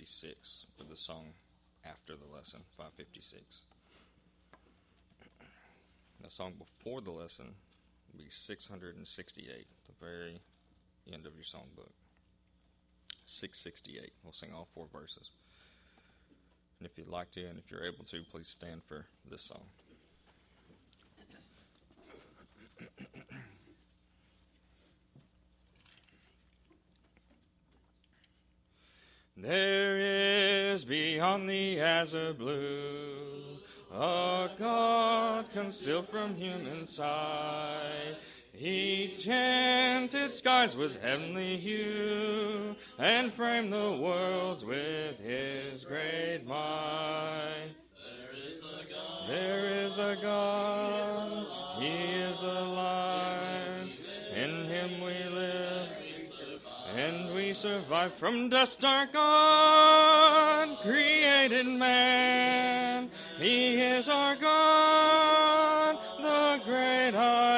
556 for the song after the lesson, 556. The song before the lesson would be 668, the very end of your songbook. 668. We'll sing all 4 verses. And if you'd like to, and if you're able to, please stand for this song. There is beyond the azure blue a God concealed from human sight. He tinted skies with heavenly hue and framed the worlds with his great might. There is a God. There is a God. He is alive. In him we live. And we survive. From dust our God created man. He is our God, the great I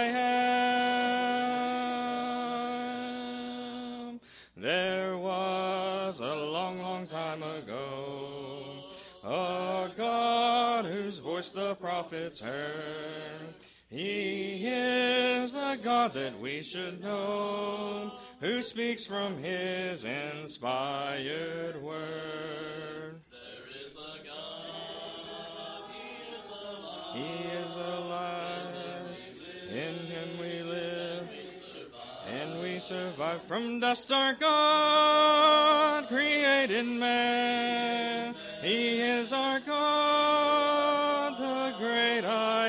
am. There was a long, long time ago a God whose voice the prophets heard. He is the God that we should know, who speaks from his inspired word. There is a God, He is alive. In him we live, and we survive. From dust our God created man. He is our God, the great I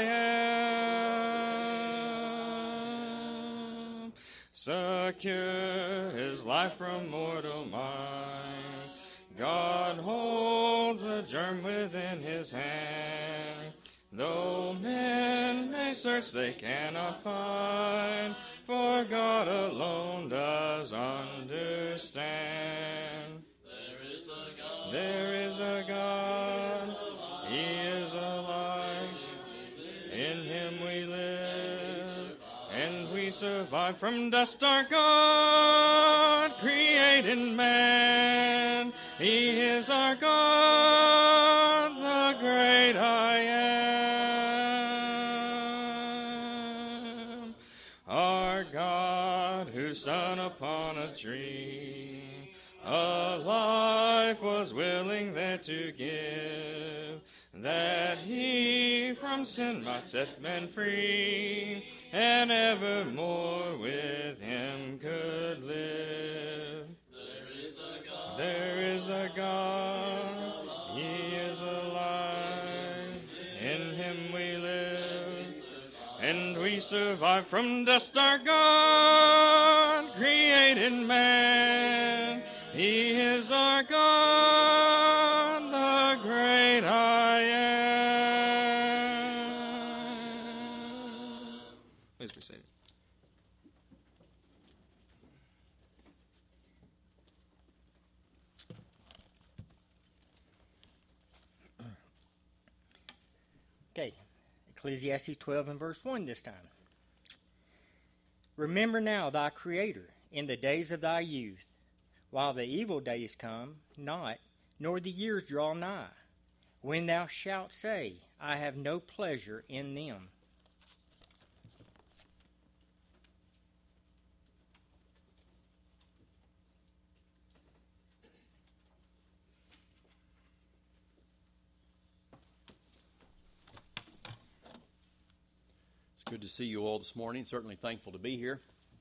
am. Secure his life from mortal mind, God holds the germ within his hand. Though men may search, they cannot find, for God alone does understand. There is a God. There is a God. He is alive. In him we live, and we survive. From dust our God created man. He is our God, the great I am. Our God who sat upon a tree, a life was willing there to give, that he from sin might set men free, and evermore with him could live. There is a God. There is a God. He is alive. In him we live, and we survive. From dust our God created man. He is our God, the great I am. Please be seated. Okay, Ecclesiastes 12 and verse 1 this time. Remember now thy Creator in the days of thy youth, while the evil days come not, nor the years draw nigh, when thou shalt say, I have no pleasure in them. It's good to see you all this morning. Certainly thankful to be here.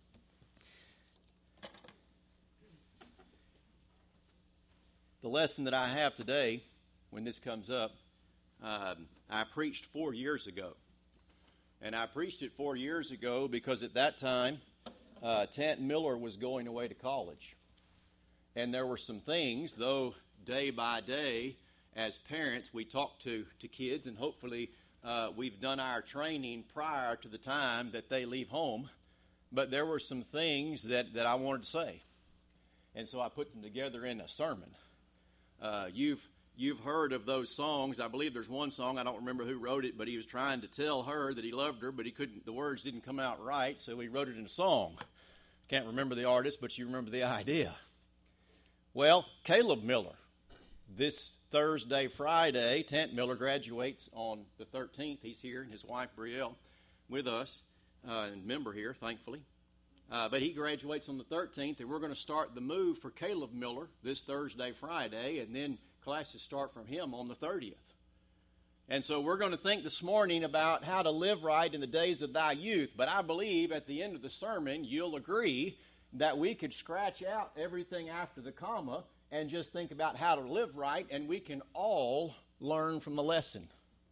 The lesson that I have today, when this comes up, I preached 4 years ago. And I preached it 4 years ago because at that time, Tant Miller was going away to college. And there were some things, though day by day, as parents, we talk to kids, and hopefully we've done our training prior to the time that they leave home. But there were some things that I wanted to say. And so I put them together in a sermon. You've heard of those songs. I believe there's one song, I don't remember who wrote it, but he was trying to tell her that he loved her, but the words didn't come out right, so he wrote it in a song. Can't remember the artist, but you remember the idea. Well, Caleb Miller this Thursday, Friday, Tant Miller graduates on the 13th. He's here, and his wife, Brielle, with us, and member here, thankfully. But he graduates on the 13th, and we're going to start the move for Caleb Miller this Thursday, Friday, and then classes start from him on the 30th. And so we're going to think this morning about how to live right in the days of thy youth. But I believe at the end of the sermon, you'll agree that we could scratch out everything after the comma and just think about how to live right, and we can all learn from the lesson.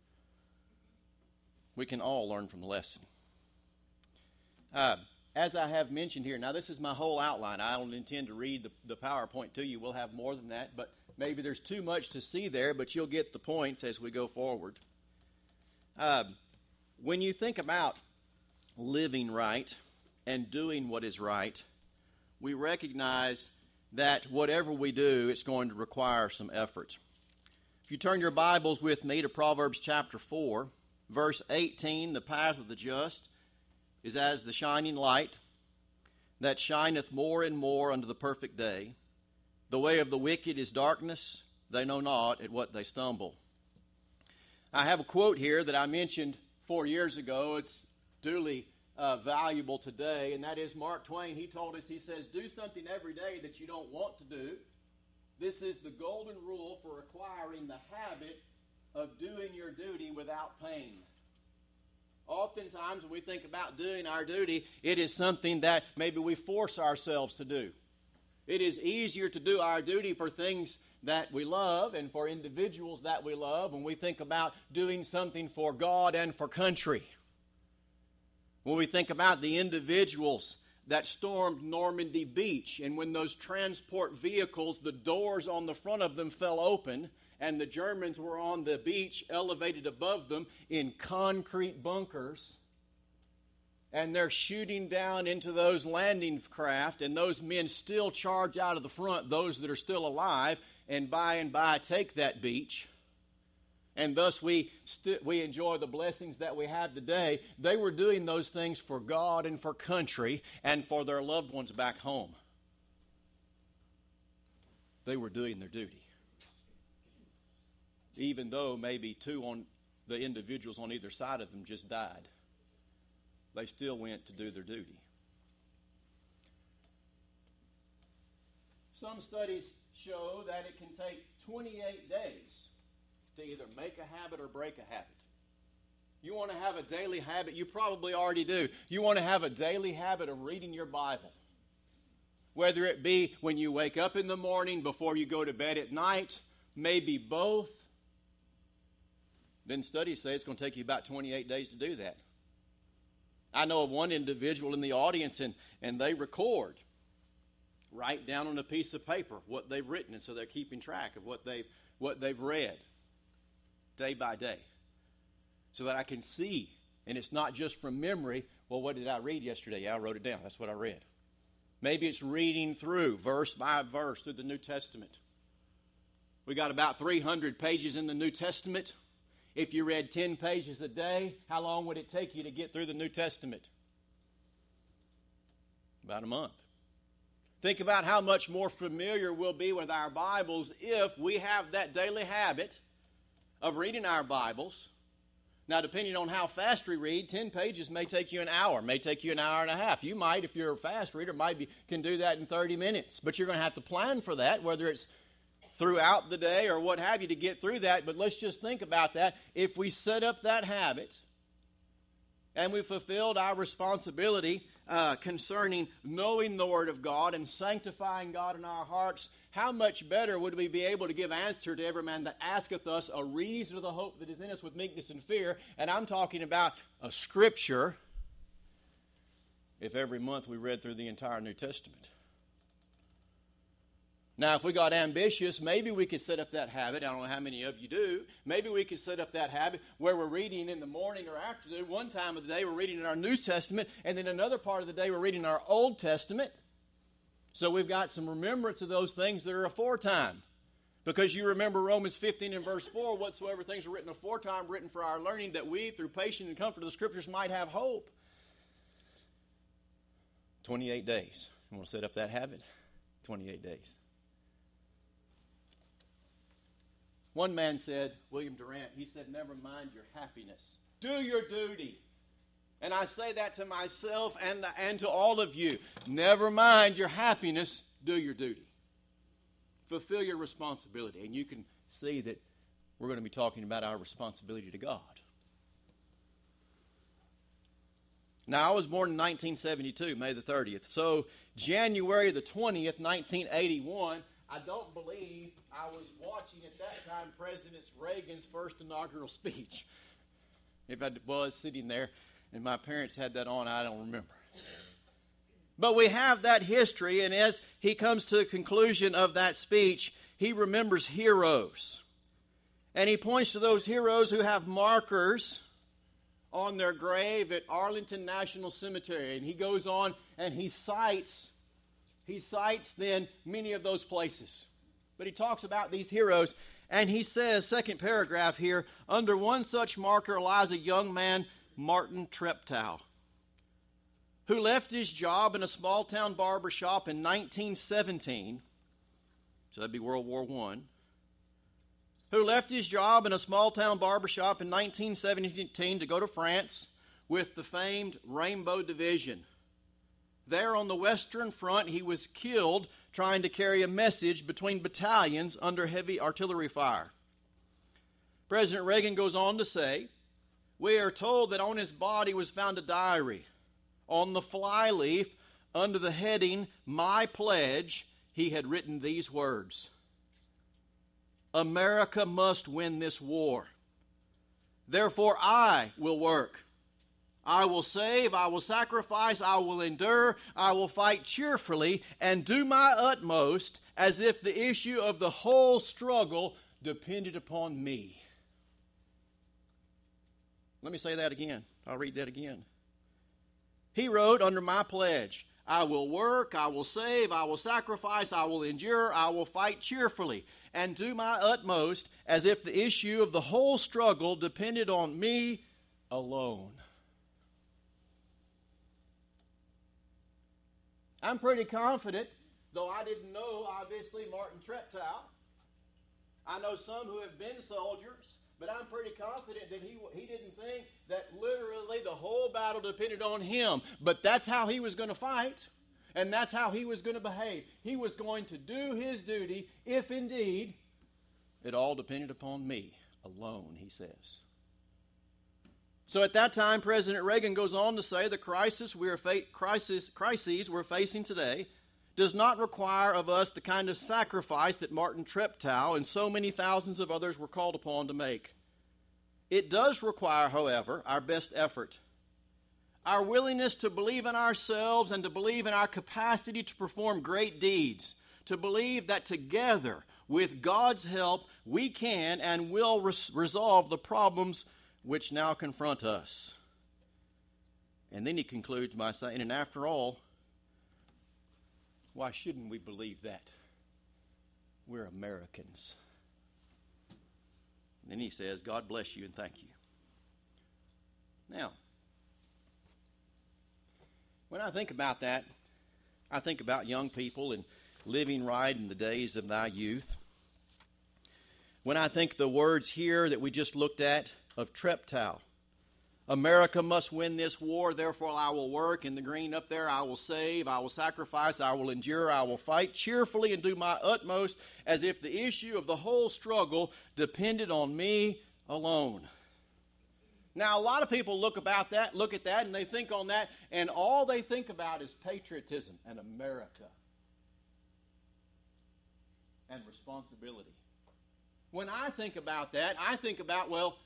We can all learn from the lesson. As I have mentioned here, now this is my whole outline. I don't intend to read the PowerPoint to you. We'll have more than that, but maybe there's too much to see there, but you'll get the points as we go forward. When you think about living right and doing what is right, we recognize that whatever we do, it's going to require some effort. If you turn your Bibles with me to Proverbs chapter 4, verse 18, the path of the just is as the shining light that shineth more and more unto the perfect day. The way of the wicked is darkness, they know not at what they stumble. I have a quote here that I mentioned 4 years ago. It's duly valuable today, and that is Mark Twain. He told us, he says, do something every day that you don't want to do. This is the golden rule for acquiring the habit of doing your duty without pain. Oftentimes when we think about doing our duty, it is something that maybe we force ourselves to do. It is easier to do our duty for things that we love and for individuals that we love when we think about doing something for God and for country. When we think about the individuals that stormed Normandy Beach, and when those transport vehicles, the doors on the front of them fell open, and the Germans were on the beach elevated above them in concrete bunkers, and they're shooting down into those landing craft, and those men still charge out of the front, those that are still alive, and by take that beach. And thus we enjoy the blessings that we have today. They were doing those things for God and for country and for their loved ones back home. They were doing their duty. Even though maybe two on the individuals on either side of them just died, they still went to do their duty. Some studies show that it can take 28 days to either make a habit or break a habit. You want to have a daily habit, you probably already do. You want to have a daily habit of reading your Bible. Whether it be when you wake up in the morning, before you go to bed at night, maybe both. Then studies say it's going to take you about 28 days to do that. I know of one individual in the audience, and they write down on a piece of paper what they've written, and so they're keeping track of what they've read day by day, so that I can see, and it's not just from memory. Well, what did I read yesterday? Yeah, I wrote it down. That's what I read. Maybe it's reading through, verse by verse, through the New Testament. We got about 300 pages in the New Testament. If you read 10 pages a day, how long would it take you to get through the New Testament? About a month. Think about how much more familiar we'll be with our Bibles if we have that daily habit of reading our Bibles. Now, depending on how fast we read, 10 pages may take you an hour, may take you an hour and a half. You might, if you're a fast reader, can do that in 30 minutes. But you're going to have to plan for that, whether it's throughout the day or what have you, to get through that. But let's just think about that. If we set up that habit and we fulfilled our responsibility concerning knowing the Word of God and sanctifying God in our hearts, how much better would we be able to give answer to every man that asketh us a reason of the hope that is in us with meekness and fear? And I'm talking about a scripture if every month we read through the entire New Testament. Now, if we got ambitious, maybe we could set up that habit. I don't know how many of you do. Maybe we could set up that habit where we're reading in the morning or afternoon. One time of the day we're reading in our New Testament, and then another part of the day we're reading our Old Testament. So we've got some remembrance of those things that are aforetime. Because you remember Romans 15 and verse 4, whatsoever things are written aforetime, written for our learning, that we, through patience and comfort of the Scriptures, might have hope. 28 days. I'm going to set up that habit. 28 days. One man said, William Durant, he said, never mind your happiness. Do your duty. And I say that to myself and to all of you. Never mind your happiness. Do your duty. Fulfill your responsibility. And you can see that we're going to be talking about our responsibility to God. Now, I was born in 1972, May the 30th. So, January the 20th, 1981, I don't believe I was watching at that time President Reagan's first inaugural speech. If I was sitting there and my parents had that on, I don't remember. But we have that history, and as he comes to the conclusion of that speech, he remembers heroes. And he points to those heroes who have markers on their grave at Arlington National Cemetery. And he goes on and he cites then many of those places. But he talks about these heroes, and he says, second paragraph here, under one such marker lies a young man, Martin Treptow, who left his job in a small-town barber shop in 1917, so that'd be World War I, who left his job in a small-town barber shop in 1917 to go to France with the famed Rainbow Division. There on the Western Front, he was killed trying to carry a message between battalions under heavy artillery fire. President Reagan goes on to say, we are told that on his body was found a diary. On the flyleaf, under the heading, My Pledge, he had written these words: America must win this war. Therefore I will work. I will save, I will sacrifice, I will endure, I will fight cheerfully and do my utmost as if the issue of the whole struggle depended upon me. Let me say that again. I'll read that again. He wrote under My Pledge, I will work, I will save, I will sacrifice, I will endure, I will fight cheerfully and do my utmost as if the issue of the whole struggle depended on me alone. I'm pretty confident, though I didn't know, obviously, Martin Treptow. I know some who have been soldiers, but I'm pretty confident that he didn't think that literally the whole battle depended on him. But that's how he was going to fight, and that's how he was going to behave. He was going to do his duty if indeed it all depended upon me alone, he says. So at that time, President Reagan goes on to say the crises we're facing today does not require of us the kind of sacrifice that Martin Treptow and so many thousands of others were called upon to make. It does require, however, our best effort, our willingness to believe in ourselves and to believe in our capacity to perform great deeds, to believe that together, with God's help, we can and will resolve the problems which now confront us. And then he concludes by saying, and after all, why shouldn't we believe that? We're Americans. And then he says, God bless you and thank you. Now, when I think about that, I think about young people and living right in the days of thy youth. When I think the words here that we just looked at of Treptow, America must win this war, therefore I will work. In the green up there, I will save, I will sacrifice, I will endure, I will fight cheerfully and do my utmost as if the issue of the whole struggle depended on me alone. Now, a lot of people look at that, and they think on that, and all they think about is patriotism and America and responsibility. When I think about that, I think about, well,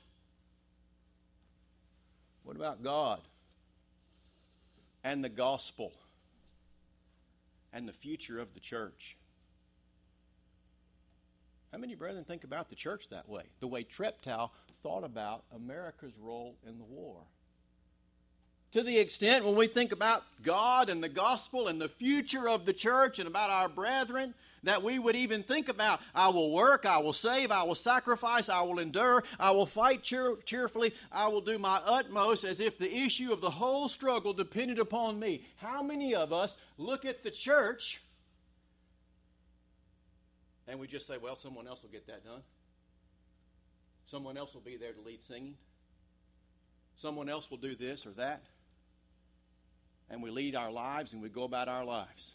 what about God and the gospel and the future of the church? How many brethren think about the church that way? The way Treptow thought about America's role in the war. To the extent when we think about God and the gospel and the future of the church and about our brethren, that we would even think about, I will work, I will save, I will sacrifice, I will endure, I will fight cheerfully, I will do my utmost as if the issue of the whole struggle depended upon me. How many of us look at the church and we just say, well, someone else will get that done? Someone else will be there to lead singing. Someone else will do this or that. And we lead our lives and we go about our lives.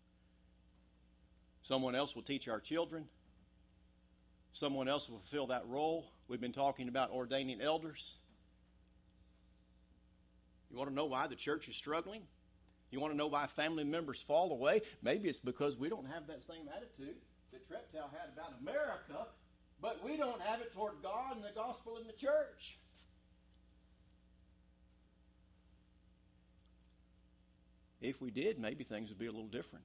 Someone else will teach our children. Someone else will fulfill that role. We've been talking about ordaining elders. You want to know why the church is struggling? You want to know why family members fall away? Maybe it's because we don't have that same attitude that Treptow had about America, but we don't have it toward God and the gospel and the church. If we did, maybe things would be a little different.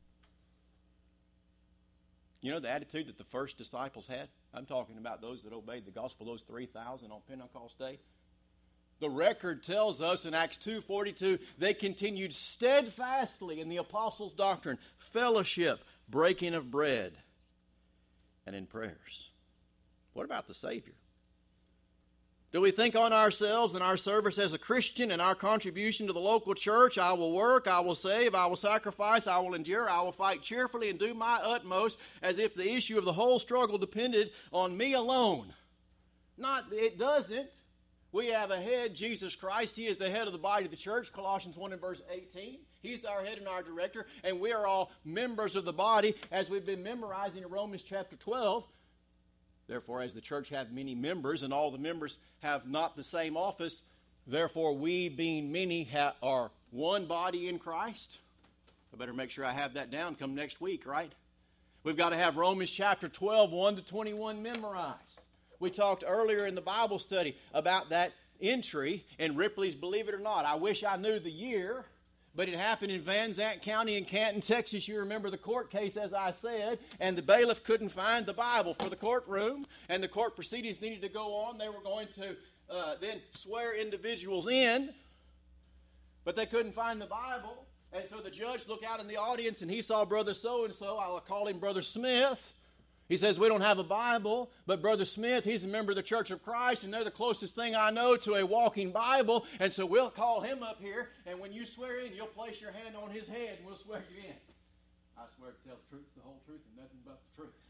You know the attitude that the first disciples had? I'm talking about those that obeyed the gospel, those 3,000 on Pentecost Day. The record tells us in Acts 2:42, they continued steadfastly in the apostles' doctrine, fellowship, breaking of bread, and in prayers. What about the Savior? Do we think on ourselves and our service as a Christian and our contribution to the local church? I will work, I will save, I will sacrifice, I will endure, I will fight cheerfully and do my utmost as if the issue of the whole struggle depended on me alone. It doesn't. We have a head, Jesus Christ. He is the head of the body of the church, Colossians 1 and verse 18. He's our head and our director, and we are all members of the body as we've been memorizing in Romans chapter 12. Therefore, as the church have many members, and all the members have not the same office, therefore we, being many, are one body in Christ. I better make sure I have that down come next week, right? We've got to have Romans chapter 12, 1 to 21 memorized. We talked earlier in the Bible study about that entry in Ripley's Believe It or Not. I wish I knew the year, but it happened in Van Zandt County in Canton, Texas. You remember the court case, as I said, and the bailiff couldn't find the Bible for the courtroom, and the court proceedings needed to go on. They were going to then swear individuals in, but they couldn't find the Bible, and so the judge looked out in the audience, and he saw Brother So-and-so. I'll call him Brother Smith. He says, we don't have a Bible, but Brother Smith, he's a member of the Church of Christ, and they're the closest thing I know to a walking Bible, and so we'll call him up here, and when you swear in, you'll place your hand on his head, and we'll swear you in. I swear to tell the truth, the whole truth, and nothing but the truth.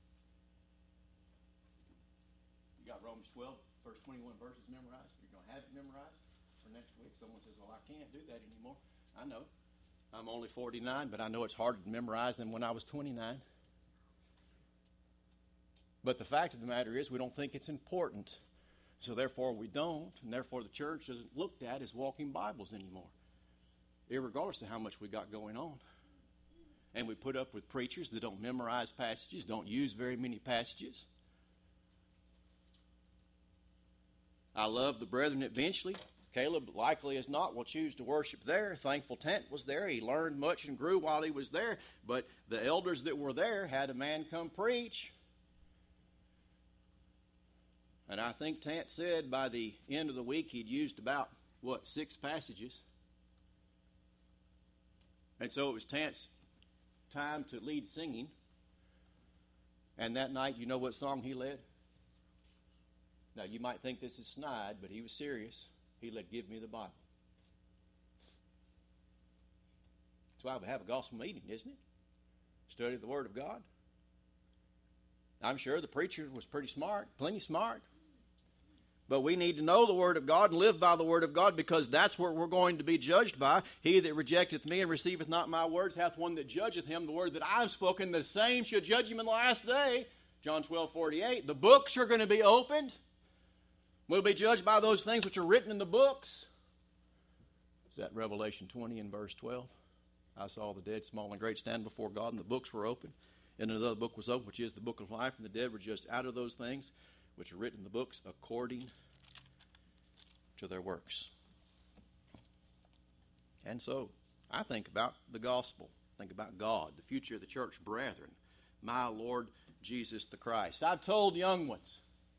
You got Romans 12, verse 21 verses memorized? You're going to have it memorized for next week? Someone says, well, I can't do that anymore. I know. I'm only 49, but I know it's harder to memorize than when I was 29. But the fact of the matter is we don't think it's important. So therefore we don't, and therefore the church isn't looked at as walking Bibles anymore, irregardless of how much we got going on. And we put up with preachers that don't memorize passages, don't use very many passages. I love the brethren at Benchley. Caleb, likely as not, will choose to worship there. Thankful Tent was there. He learned much and grew while he was there. But the elders that were there had a man come preach. And I think Tant said by the end of the week he'd used about, 6 passages. And so it was Tant's time to lead singing. And that night, you know what song he led? Now, you might think this is snide, but he was serious. He led Give Me the Bible. That's why we have a gospel meeting, isn't it? Study the Word of God. I'm sure the preacher was pretty smart, plenty smart. But we need to know the Word of God and live by the Word of God, because that's what we're going to be judged by. He that rejecteth me and receiveth not my words hath one that judgeth him. The word that I've spoken, the same shall judge him in the last day. John 12:48. The books are going to be opened. We'll be judged by those things which are written in the books. Is that Revelation 20 and verse 12? I saw the dead, small and great, stand before God, and the books were open. And another book was opened, which is the book of life, and the dead were judged out of those things which are written in the books according to their works. And so, I think about the gospel. Think about God, the future of the church brethren, my Lord Jesus the Christ. I've told young ones,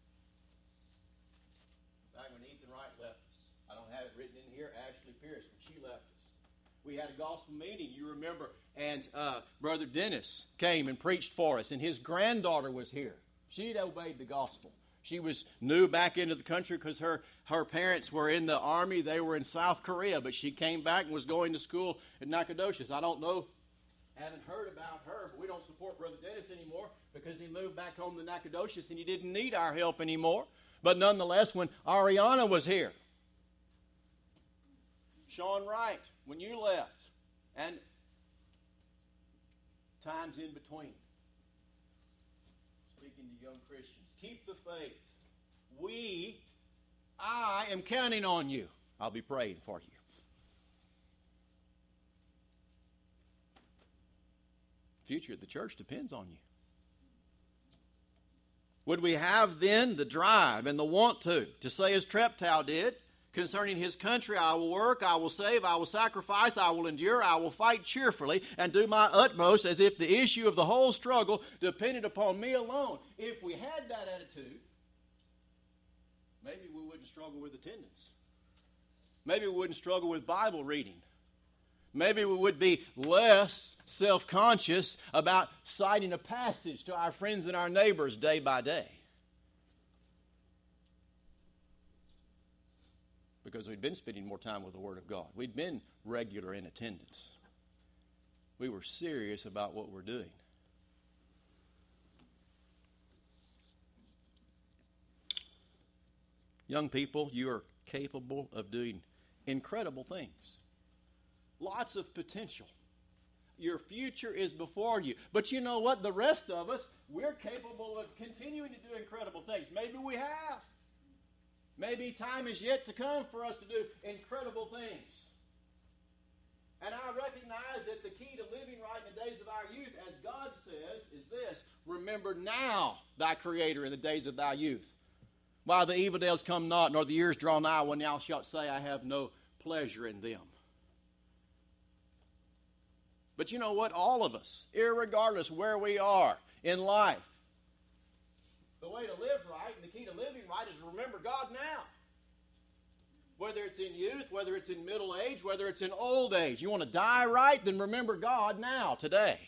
back when Ethan Wright left us, I don't have it written in here, Ashley Pierce, when she left us, we had a gospel meeting, you remember, and Brother Dennis came and preached for us, and his granddaughter was here. She'd obeyed the gospel. She was new back into the country because her parents were in the army. They were in South Korea, but she came back and was going to school at Nacogdoches. I don't know Haven't heard about her, but we don't support Brother Dennis anymore because he moved back home to Nacogdoches and he didn't need our help anymore. But nonetheless, when Ariana was here, Sean Wright, when you left, and times in between, speaking to young Christians, keep the faith. I am counting on you. I'll be praying for you. The future of the church depends on you. Would we have then the drive and the want to say as Treptow did, concerning his country, I will work, I will save, I will sacrifice, I will endure, I will fight cheerfully, and do my utmost as if the issue of the whole struggle depended upon me alone. If we had that attitude, maybe we wouldn't struggle with attendance. Maybe we wouldn't struggle with Bible reading. Maybe we would be less self-conscious about citing a passage to our friends and our neighbors day by day. Because we'd been spending more time with the Word of God. We'd been regular in attendance. We were serious about what we're doing. Young people, you are capable of doing incredible things. Lots of potential. Your future is before you. But you know what? The rest of us, we're capable of continuing to do incredible things. Maybe we have. Maybe time is yet to come for us to do incredible things. And I recognize that the key to living right in the days of our youth, as God says, is this: remember now thy Creator in the days of thy youth, while the evil days come not, nor the years draw nigh, when thou shalt say, I have no pleasure in them. But you know what? All of us, irregardless where we are in life, the way to live right and the key to living right is to remember God now. Whether it's in youth, whether it's in middle age, whether it's in old age. You want to die right? Then remember God now, today.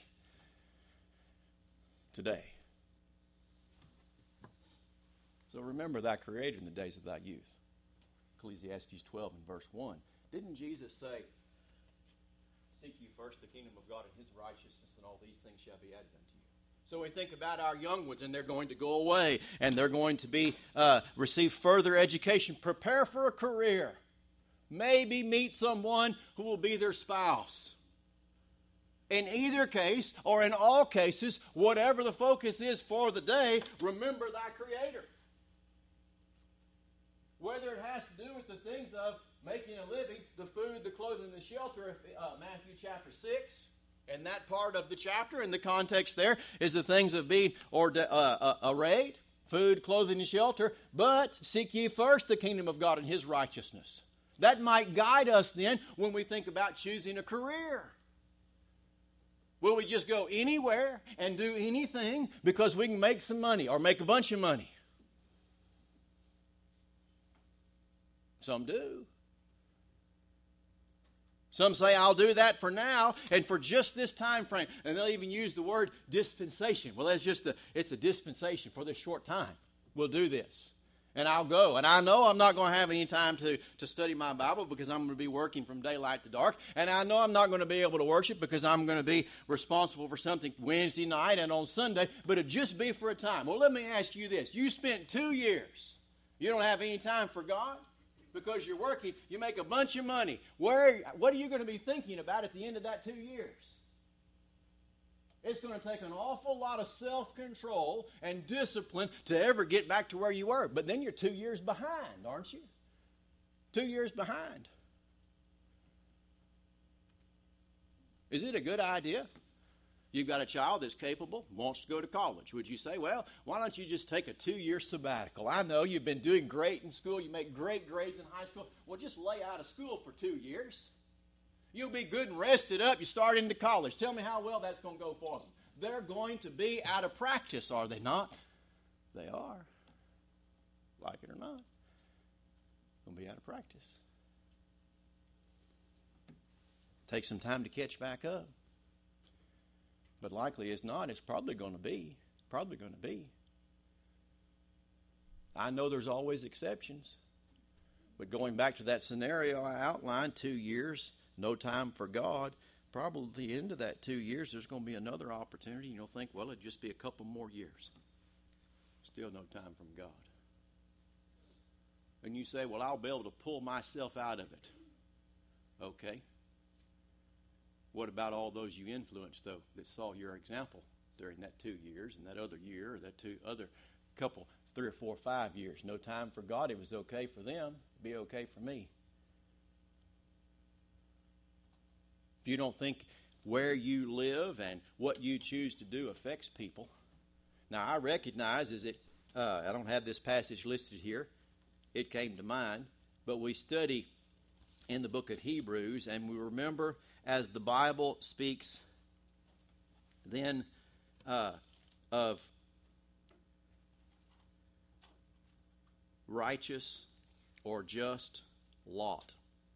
Today. So remember thy Creator in the days of thy youth. Ecclesiastes 12 and verse 1. Didn't Jesus say, seek ye first the kingdom of God and His righteousness, and all these things shall be added unto you? So we think about our young ones, and they're going to go away, and they're going to be receive further education, prepare for a career, maybe meet someone who will be their spouse. In either case, or in all cases, whatever the focus is for the day, remember thy Creator. Whether it has to do with the things of making a living, the food, the clothing, the shelter, Matthew chapter 6, and that part of the chapter, and the context there, is the things of being arrayed, food, clothing, and shelter, but seek ye first the kingdom of God and His righteousness. That might guide us then when we think about choosing a career. Will we just go anywhere and do anything because we can make some money or make a bunch of money? Some do. Some say, I'll do that for now and for just this time frame. And they'll even use the word dispensation. Well, it's a dispensation for this short time. We'll do this. And I'll go. And I know I'm not going to have any time to study my Bible because I'm going to be working from daylight to dark. And I know I'm not going to be able to worship because I'm going to be responsible for something Wednesday night and on Sunday. But it'll just be for a time. Well, let me ask you this. You spent 2 years. You don't have any time for God? Because you're working, you make a bunch of money. What are you going to be thinking about at the end of that 2 years? It's going to take an awful lot of self-control and discipline to ever get back to where you were. But then you're 2 years behind, aren't you? 2 years behind. Is it a good idea? You've got a child that's capable, wants to go to college. Would you say, well, why don't you just take a 2-year sabbatical? I know you've been doing great in school. You make great grades in high school. Well, just lay out of school for 2 years. You'll be good and rested up. You start into college. Tell me how well that's going to go for them. They're going to be out of practice, are they not? They are. Like it or not. Going to be out of practice. Take some time to catch back up. But likely as not, it's probably going to be. I know there's always exceptions. But going back to that scenario I outlined, 2 years, no time for God, probably at the end of that 2 years, there's going to be another opportunity. You'll think, well, it'd just be a couple more years. Still no time from God. And you say, well, I'll be able to pull myself out of it. Okay. What about all those you influenced, though, that saw your example during that 2 years and that other year or that other couple, 3 or 4 or 5 years? No time for God. It was okay for them. Be okay for me. If you don't think where you live and what you choose to do affects people. Now, I recognize I don't have this passage listed here. It came to mind. But we study in the book of Hebrews, and we remember as the Bible speaks then of righteous or just Lot.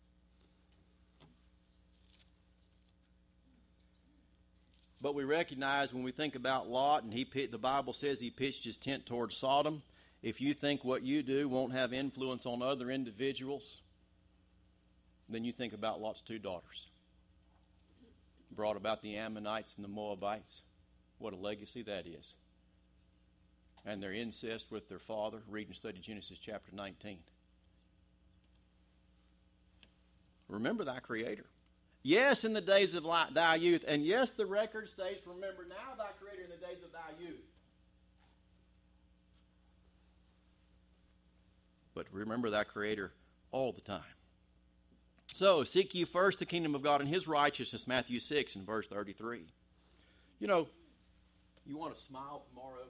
But we recognize when we think about Lot, and the Bible says he pitched his tent towards Sodom. If you think what you do won't have influence on other individuals, then you think about Lot's 2 daughters. Brought about the Ammonites and the Moabites. What a legacy that is. And their incest with their father. Read and study Genesis chapter 19. Remember thy Creator. Yes, in the days of thy youth. And yes, the record states, remember now thy Creator in the days of thy youth. But remember thy Creator all the time. So, seek ye first the kingdom of God and His righteousness, Matthew 6 and verse 33. You know, you want to smile tomorrow?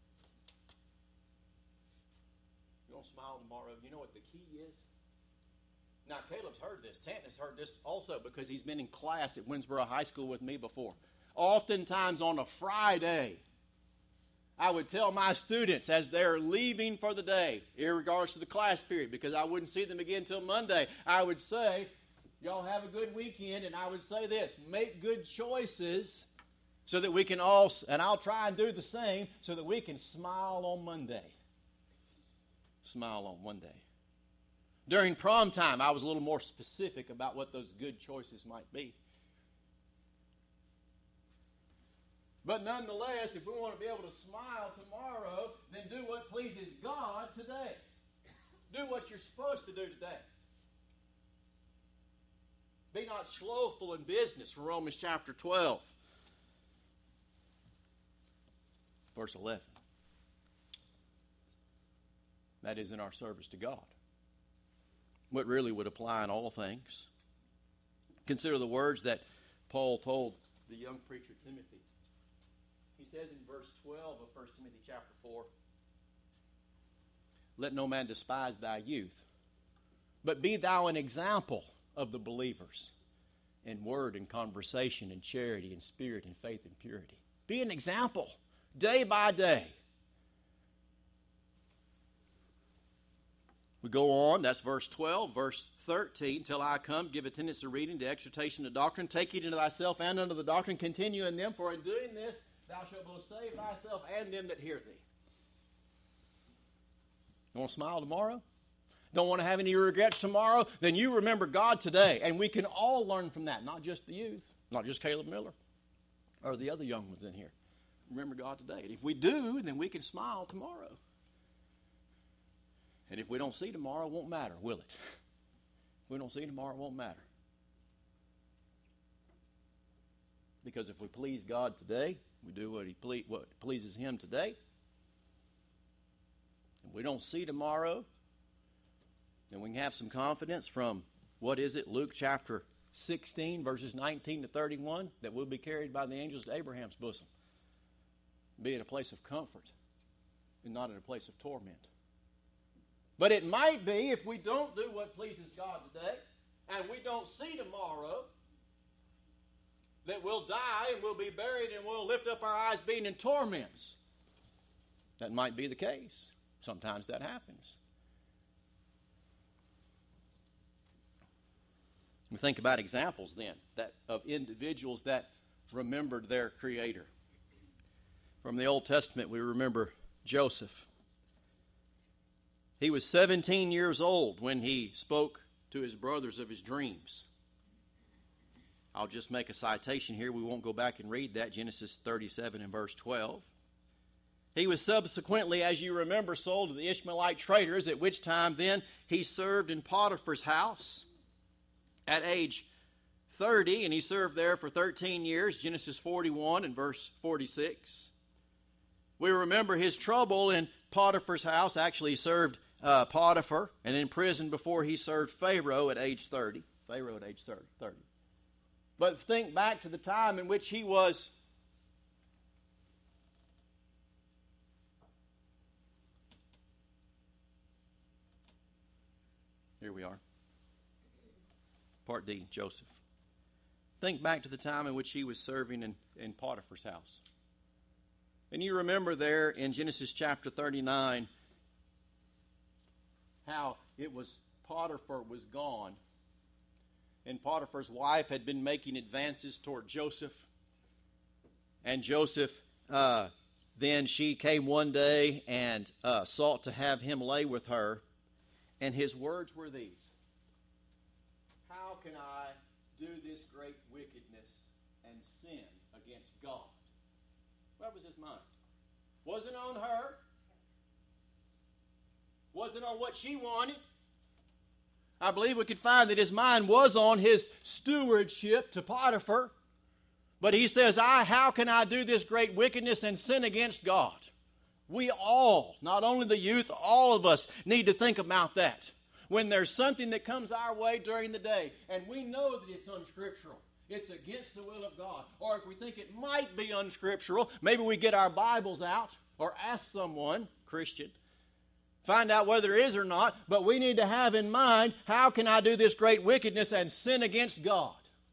You want to smile tomorrow? You know what the key is? Now, Caleb's heard this. Tanton has heard this also because he's been in class at Winsboro High School with me before. Oftentimes on a Friday, I would tell my students as they're leaving for the day, in regards to the class period, because I wouldn't see them again until Monday, I would say, y'all have a good weekend, and I would say this, make good choices so that we can all, and I'll try and do the same, so that we can smile on Monday. Smile on one day. During prom time, I was a little more specific about what those good choices might be. But nonetheless, if we want to be able to smile tomorrow, then do what pleases God today. Do what you're supposed to do today. Be not slothful in business, from Romans chapter 12, verse 11. That is in our service to God. What really would apply in all things. Consider the words that Paul told the young preacher Timothy. He says in verse 12 of 1 Timothy chapter 4, let no man despise thy youth, but be thou an example of the believers in word and conversation and charity and spirit and faith and purity. Be an example day by day. We go on, that's verse 12, verse 13, till I come, give attendance to reading, to exhortation, to doctrine, take heed unto thyself and unto the doctrine, continue in them, for in doing this thou shalt both save thyself and them that hear thee. You want to smile tomorrow? Don't want to have any regrets tomorrow? Then you remember God today, and we can all learn from that, not just the youth, not just Caleb Miller, or the other young ones in here. Remember God today. And if we do, then we can smile tomorrow. And if we don't see tomorrow, it won't matter, will it? If we don't see tomorrow, it won't matter. Because if we please God today, we do what pleases Him today. If we don't see tomorrow, then we can have some confidence from, what is it, Luke chapter 16, verses 19 to 31, that we'll be carried by the angels to Abraham's bosom. Be in a place of comfort and not in a place of torment. But it might be, if we don't do what pleases God today, and we don't see tomorrow, that we'll die and we'll be buried and we'll lift up our eyes being in torments. That might be the case. Sometimes that happens. We think about examples then of individuals that remembered their Creator. From the Old Testament, we remember Joseph. He was 17 years old when he spoke to his brothers of his dreams. I'll just make a citation here. We won't go back and read that. Genesis 37 and verse 12. He was subsequently, as you remember, sold to the Ishmaelite traders, at which time then he served in Potiphar's house at age 30, and he served there for 13 years, Genesis 41 and verse 46. We remember his trouble in Potiphar's house. Actually, he served Potiphar and in prison before he served Pharaoh at age 30. Pharaoh at age 30. But think back to the time in which he was here we are. Part D, Joseph. Think back to the time in which he was serving in Potiphar's house. And you remember there in Genesis chapter 39 how it was Potiphar was gone. And Potiphar's wife had been making advances toward Joseph. And Joseph, then she came one day and sought to have him lay with her. And his words were these: "How can I do this great wickedness and sin against God?" What was his mind? Wasn't on her. Wasn't on what she wanted. I believe we could find that his mind was on his stewardship to Potiphar. But he says, how can I do this great wickedness and sin against God? We all, not only the youth, all of us need to think about that. When there's something that comes our way during the day, and we know that it's unscriptural, it's against the will of God, or if we think it might be unscriptural, maybe we get our Bibles out or ask someone, Christian, find out whether it is or not, but we need to have in mind, how can I do this great wickedness and sin against God?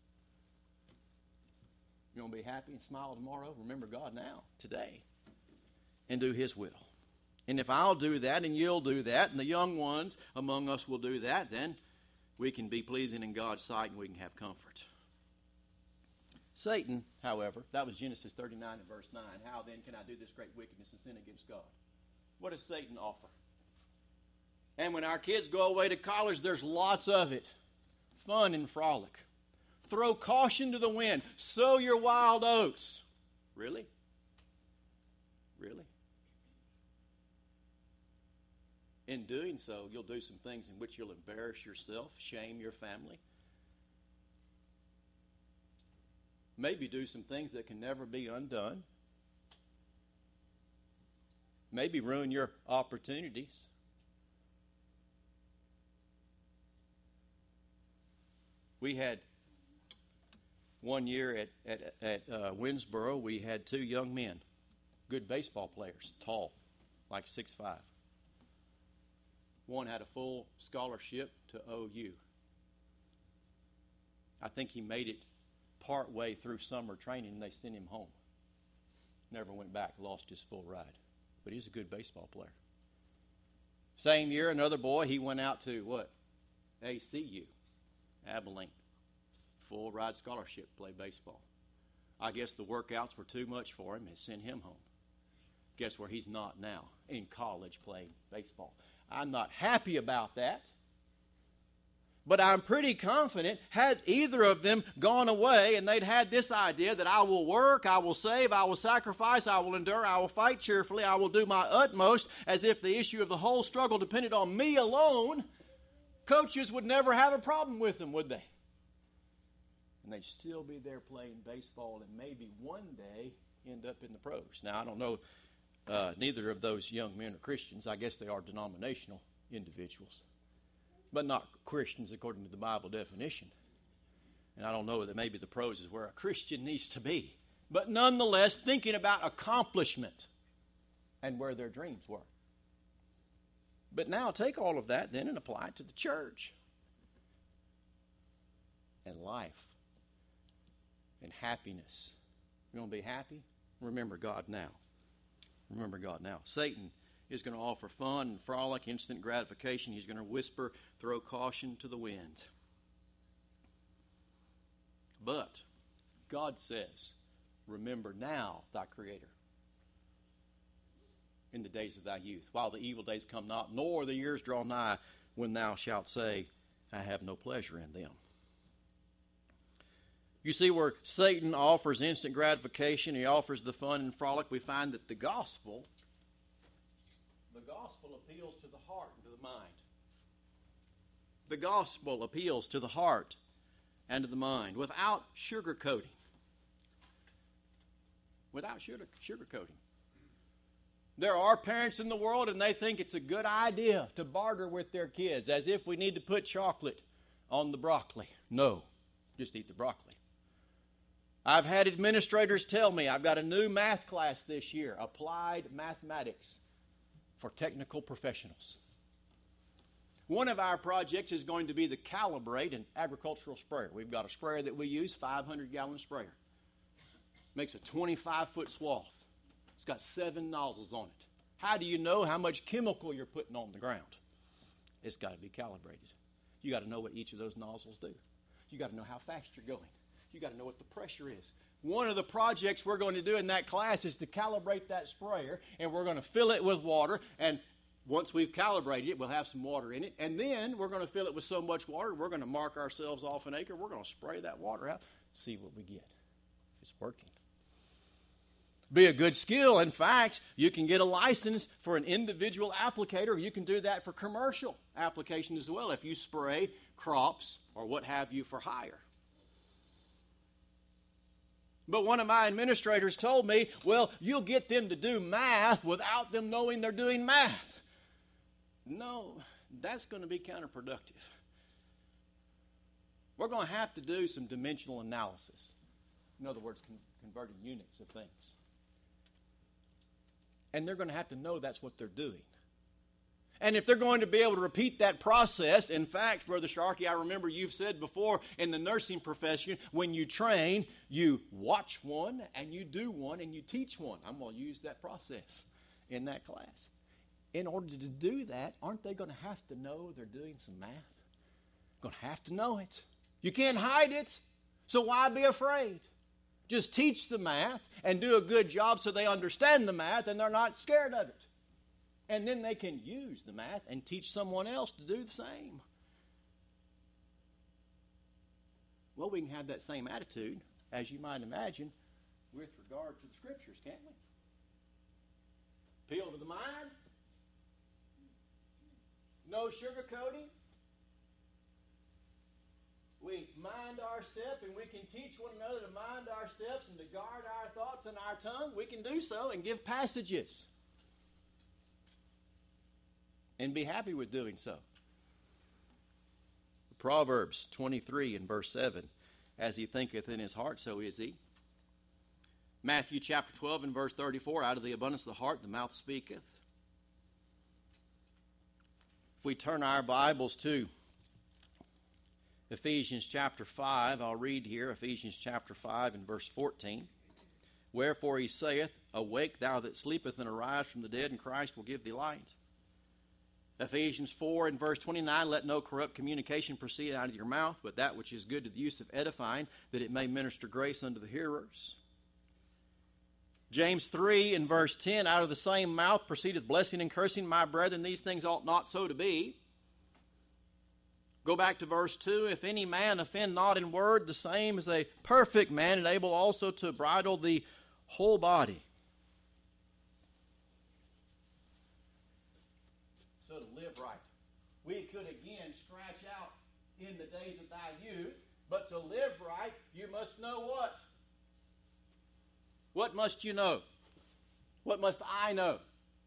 You want to be happy and smile tomorrow? Remember God now, today, and do His will. And if I'll do that and you'll do that and the young ones among us will do that, then we can be pleasing in God's sight and we can have comfort. Satan, however, that was Genesis 39 and verse 9. How then can I do this great wickedness and sin against God? What does Satan offer? And when our kids go away to college, there's lots of it. Fun and frolic. Throw caution to the wind. Sow your wild oats. Really? Really? In doing so, you'll do some things in which you'll embarrass yourself, shame your family. Maybe do some things that can never be undone. Maybe ruin your opportunities. We had one year at Winsboro, we had two young men, good baseball players, tall, like 6'5". One had a full scholarship to OU. I think he made it part way through summer training and they sent him home. Never went back, lost his full ride. But he's a good baseball player. Same year, another boy, he went out to what? ACU, Abilene. Full ride scholarship, play baseball. I guess the workouts were too much for him and sent him home. Guess where he's not now? In college playing baseball. I'm not happy about that. But I'm pretty confident, had either of them gone away and they'd had this idea that I will work, I will save, I will sacrifice, I will endure, I will fight cheerfully, I will do my utmost, as if the issue of the whole struggle depended on me alone, coaches would never have a problem with them, would they? And they'd still be there playing baseball and maybe one day end up in the pros. Now, I don't know, neither of those young men are Christians. I guess they are denominational individuals, but not Christians according to the Bible definition. And I don't know that maybe the pros is where a Christian needs to be. But nonetheless, thinking about accomplishment and where their dreams were. But now take all of that then and apply it to the church and life and happiness. You want to be happy? Remember God now. Remember God now. Satan is going to offer fun and frolic, instant gratification. He's going to whisper, throw caution to the wind. But God says, remember now thy Creator in the days of thy youth, while the evil days come not, nor the years draw nigh, when thou shalt say, I have no pleasure in them. You see, where Satan offers instant gratification, he offers the fun and frolic, we find that the gospel appeals to the heart and to the mind. The gospel appeals to the heart and to the mind without sugarcoating. Without sugarcoating. There are parents in the world and they think it's a good idea to barter with their kids as if we need to put chocolate on the broccoli. No, just eat the broccoli. I've had administrators tell me I've got a new math class this year, applied mathematics for technical professionals. One of our projects is going to be to calibrate an agricultural sprayer. We've got a sprayer that we use, 500-gallon sprayer. Makes a 25-foot swath. It's got 7 nozzles on it. How do you know how much chemical you're putting on the ground? It's got to be calibrated. You got to know what each of those nozzles do. You got to know how fast you're going. You got to know what the pressure is. One of the projects we're going to do in that class is to calibrate that sprayer, and we're going to fill it with water, and once we've calibrated it, we'll have some water in it, and then we're going to fill it with so much water, we're going to mark ourselves off an acre, we're going to spray that water out, see what we get, if it's working. Be a good skill. In fact, you can get a license for an individual applicator. You can do that for commercial applications as well if you spray crops or what have you for hire. But one of my administrators told me, well, you'll get them to do math without them knowing they're doing math. No, that's going to be counterproductive. We're going to have to do some dimensional analysis. In other words, converting units of things. And they're going to have to know that's what they're doing. And if they're going to be able to repeat that process, in fact, Brother Sharkey, I remember you've said before in the nursing profession, when you train, you watch one and you do one and you teach one. I'm going to use that process in that class. In order to do that, aren't they going to have to know they're doing some math? Going to have to know it. You can't hide it, so why be afraid? Just teach the math and do a good job so they understand the math and they're not scared of it. And then they can use the math and teach someone else to do the same. Well, we can have that same attitude, as you might imagine, with regard to the Scriptures, can't we? Appeal to the mind. No sugarcoating. We mind our step, and we can teach one another to mind our steps and to guard our thoughts and our tongue. We can do so and give passages. And be happy with doing so. Proverbs 23 and verse 7, as he thinketh in his heart, so is he. Matthew chapter 12 and verse 34, out of the abundance of the heart the mouth speaketh. If we turn our Bibles to Ephesians chapter 5, I'll read here, Ephesians chapter 5 and verse 14. Wherefore he saith, Awake thou that sleepeth, and arise from the dead, and Christ will give thee light. Ephesians 4 and verse 29, Let no corrupt communication proceed out of your mouth, but that which is good to the use of edifying, that it may minister grace unto the hearers. James 3 and verse 10, Out of the same mouth proceedeth blessing and cursing. My brethren, these things ought not so to be. Go back to verse 2, If any man offend not in word, the same is a perfect man, and able also to bridle the whole body. So to live right. We could again scratch out in the days of thy youth, but to live right, you must know what? What must you know? What must I know?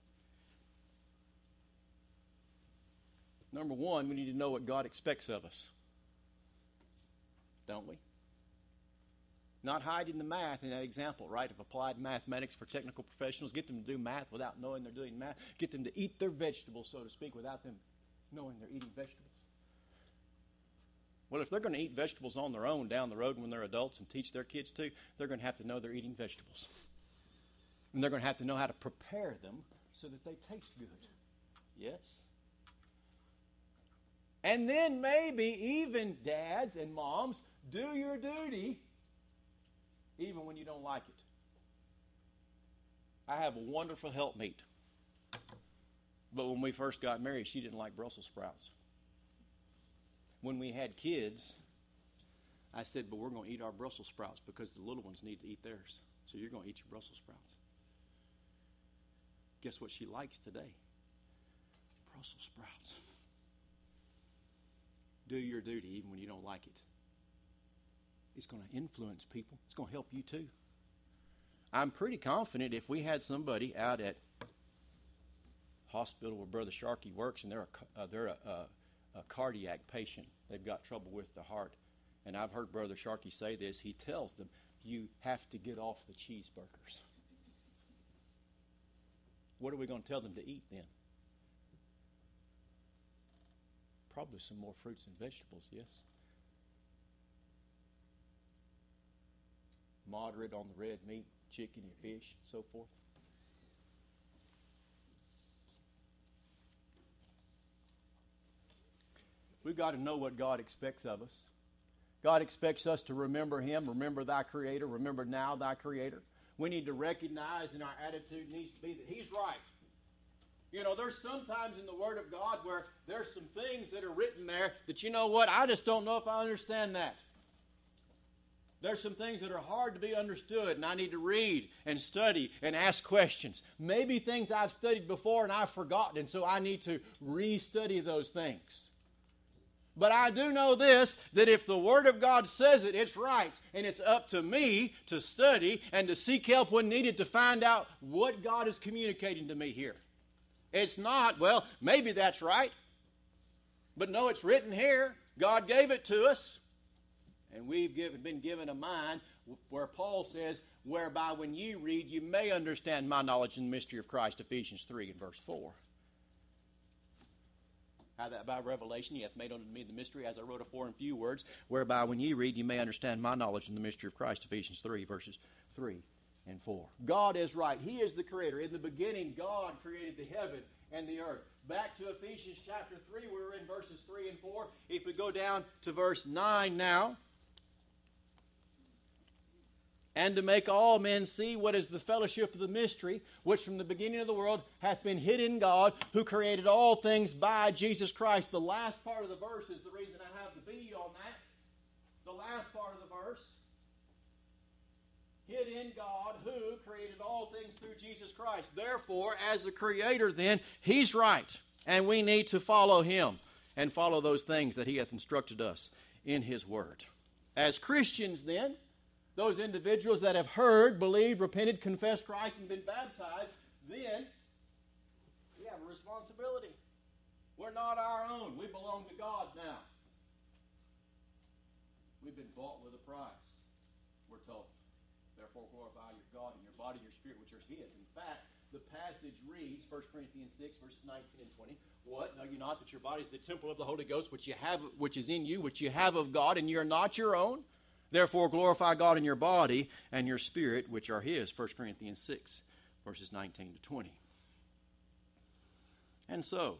Number one, we need to know what God expects of us. Don't we? Not hiding the math in that example, right, of applied mathematics for technical professionals. Get them to do math without knowing they're doing math. Get them to eat their vegetables, so to speak, without them knowing they're eating vegetables. Well, if they're going to eat vegetables on their own down the road when they're adults and teach their kids to, they're going to have to know they're eating vegetables. And they're going to have to know how to prepare them so that they taste good. Yes? And then maybe even dads and moms, do your duty even when you don't like it. I have a wonderful helpmeet. But when we first got married, she didn't like Brussels sprouts. When we had kids, I said, but we're going to eat our Brussels sprouts because the little ones need to eat theirs. So you're going to eat your Brussels sprouts. Guess what she likes today? Brussels sprouts. Do your duty even when you don't like it. It's going to influence people. It's going to help you too. I'm pretty confident if we had somebody out at hospital where Brother Sharkey works and they're a cardiac patient, they've got trouble with the heart, and I've heard Brother Sharkey say this, he tells them, you have to get off the cheeseburgers. What are we going to tell them to eat then? Probably some more fruits and vegetables, yes. Moderate on the red meat, chicken and fish, and so forth. We've got to know what God expects of us. God expects us to remember Him, remember Thy Creator, remember now Thy Creator. We need to recognize, and our attitude needs to be that He's right. You know, there's sometimes in the Word of God where there's some things that are written there that, you know what, I just don't know if I understand that. There's some things that are hard to be understood, and I need to read and study and ask questions. Maybe things I've studied before and I've forgotten, and so I need to re-study those things. But I do know this, that if the Word of God says it, it's right. And it's up to me to study and to seek help when needed to find out what God is communicating to me here. It's not, well, maybe that's right. But no, it's written here. God gave it to us. And we've been given a mind where Paul says, whereby when you read, you may understand my knowledge in the mystery of Christ, Ephesians 3 and verse 4. How that by revelation he hath made unto me the mystery, as I wrote afore in few words, whereby when ye read, you may understand my knowledge in the mystery of Christ, Ephesians 3, verses 3 and 4. God is right. He is the Creator. In the beginning, God created the heaven and the earth. Back to Ephesians chapter 3, we're in verses 3 and 4. If we go down to verse 9 now, and to make all men see what is the fellowship of the mystery, which from the beginning of the world hath been hid in God, who created all things by Jesus Christ. The last part of the verse is the reason I have the B on that. The last part of the verse. Hid in God, who created all things through Jesus Christ. Therefore, as the Creator then, He's right. And we need to follow Him and follow those things that He hath instructed us in His Word. As Christians then, those individuals that have heard, believed, repented, confessed Christ, and been baptized, then we have a responsibility. We're not our own. We belong to God now. We've been bought with a price, we're told. Therefore glorify your God in your body, your spirit, which are His. In fact, the passage reads, 1 Corinthians 6, verses 19 and 20, what? Know you not that your body is the temple of the Holy Ghost, which is in you, which you have of God, and you are not your own? Therefore glorify God in your body and your spirit, which are His. 1 Corinthians 6, verses 19 to 20. And so,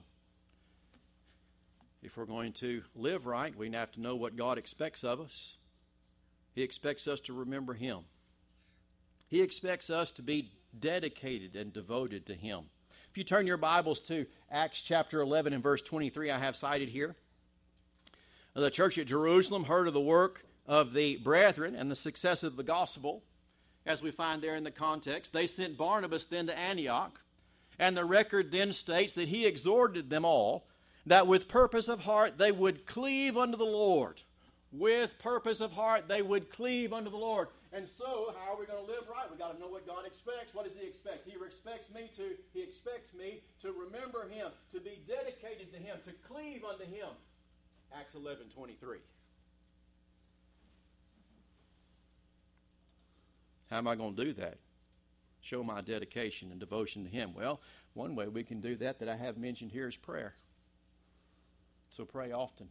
if we're going to live right, we have to know what God expects of us. He expects us to remember Him. He expects us to be dedicated and devoted to Him. If you turn your Bibles to Acts chapter 11 and verse 23, I have cited here. The church at Jerusalem heard of the work of the brethren and the success of the gospel, as we find there in the context. They sent Barnabas then to Antioch, and the record then states that he exhorted them all that with purpose of heart they would cleave unto the Lord. With purpose of heart they would cleave unto the Lord. And so, how are we going to live right? We've got to know what God expects. What does He expect? He expects me to remember Him, to be dedicated to Him, to cleave unto Him. Acts 11:23. How am I going to do that? Show my dedication and devotion to Him. Well, one way we can do that I have mentioned here is prayer. So pray often.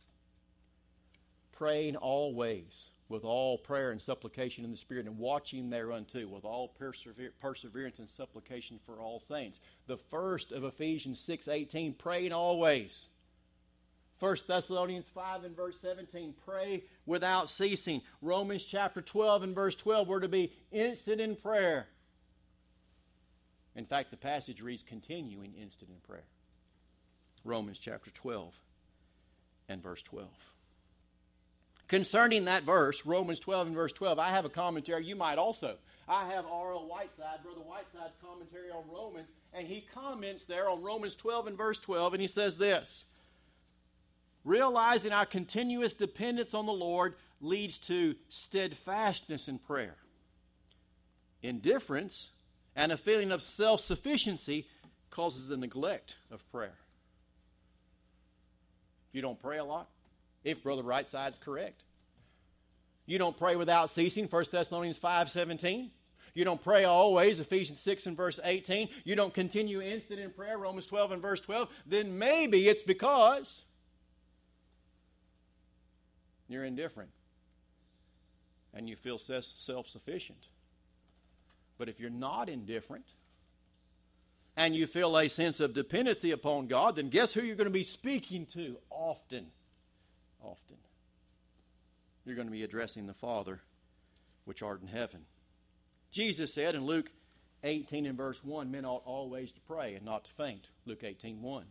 Praying always with all prayer and supplication in the Spirit, and watching thereunto with all perseverance and supplication for all saints. The first of Ephesians 6:18, praying always. 1 Thessalonians 5 and verse 17, pray without ceasing. Romans chapter 12 and verse 12, we're to be instant in prayer. In fact, the passage reads continuing instant in prayer. Romans chapter 12 and verse 12. Concerning that verse, Romans 12 and verse 12, I have a commentary. You might also. I have R.L. Whiteside, Brother Whiteside's commentary on Romans, and he comments there on Romans 12 and verse 12, and he says this: realizing our continuous dependence on the Lord leads to steadfastness in prayer. Indifference and a feeling of self-sufficiency causes the neglect of prayer. You don't pray a lot, if Brother Whiteside is correct. You don't pray without ceasing, 1 Thessalonians 5:17. You don't pray always, Ephesians 6 and verse 18. You don't continue instant in prayer, Romans 12 and verse 12. Then maybe it's because you're indifferent and you feel self-sufficient. But if you're not indifferent and you feel a sense of dependency upon God, then guess who you're going to be speaking to often? Often. You're going to be addressing the Father which art in heaven. Jesus said in Luke 18 and verse 1, men ought always to pray and not to faint. Luke 18:1.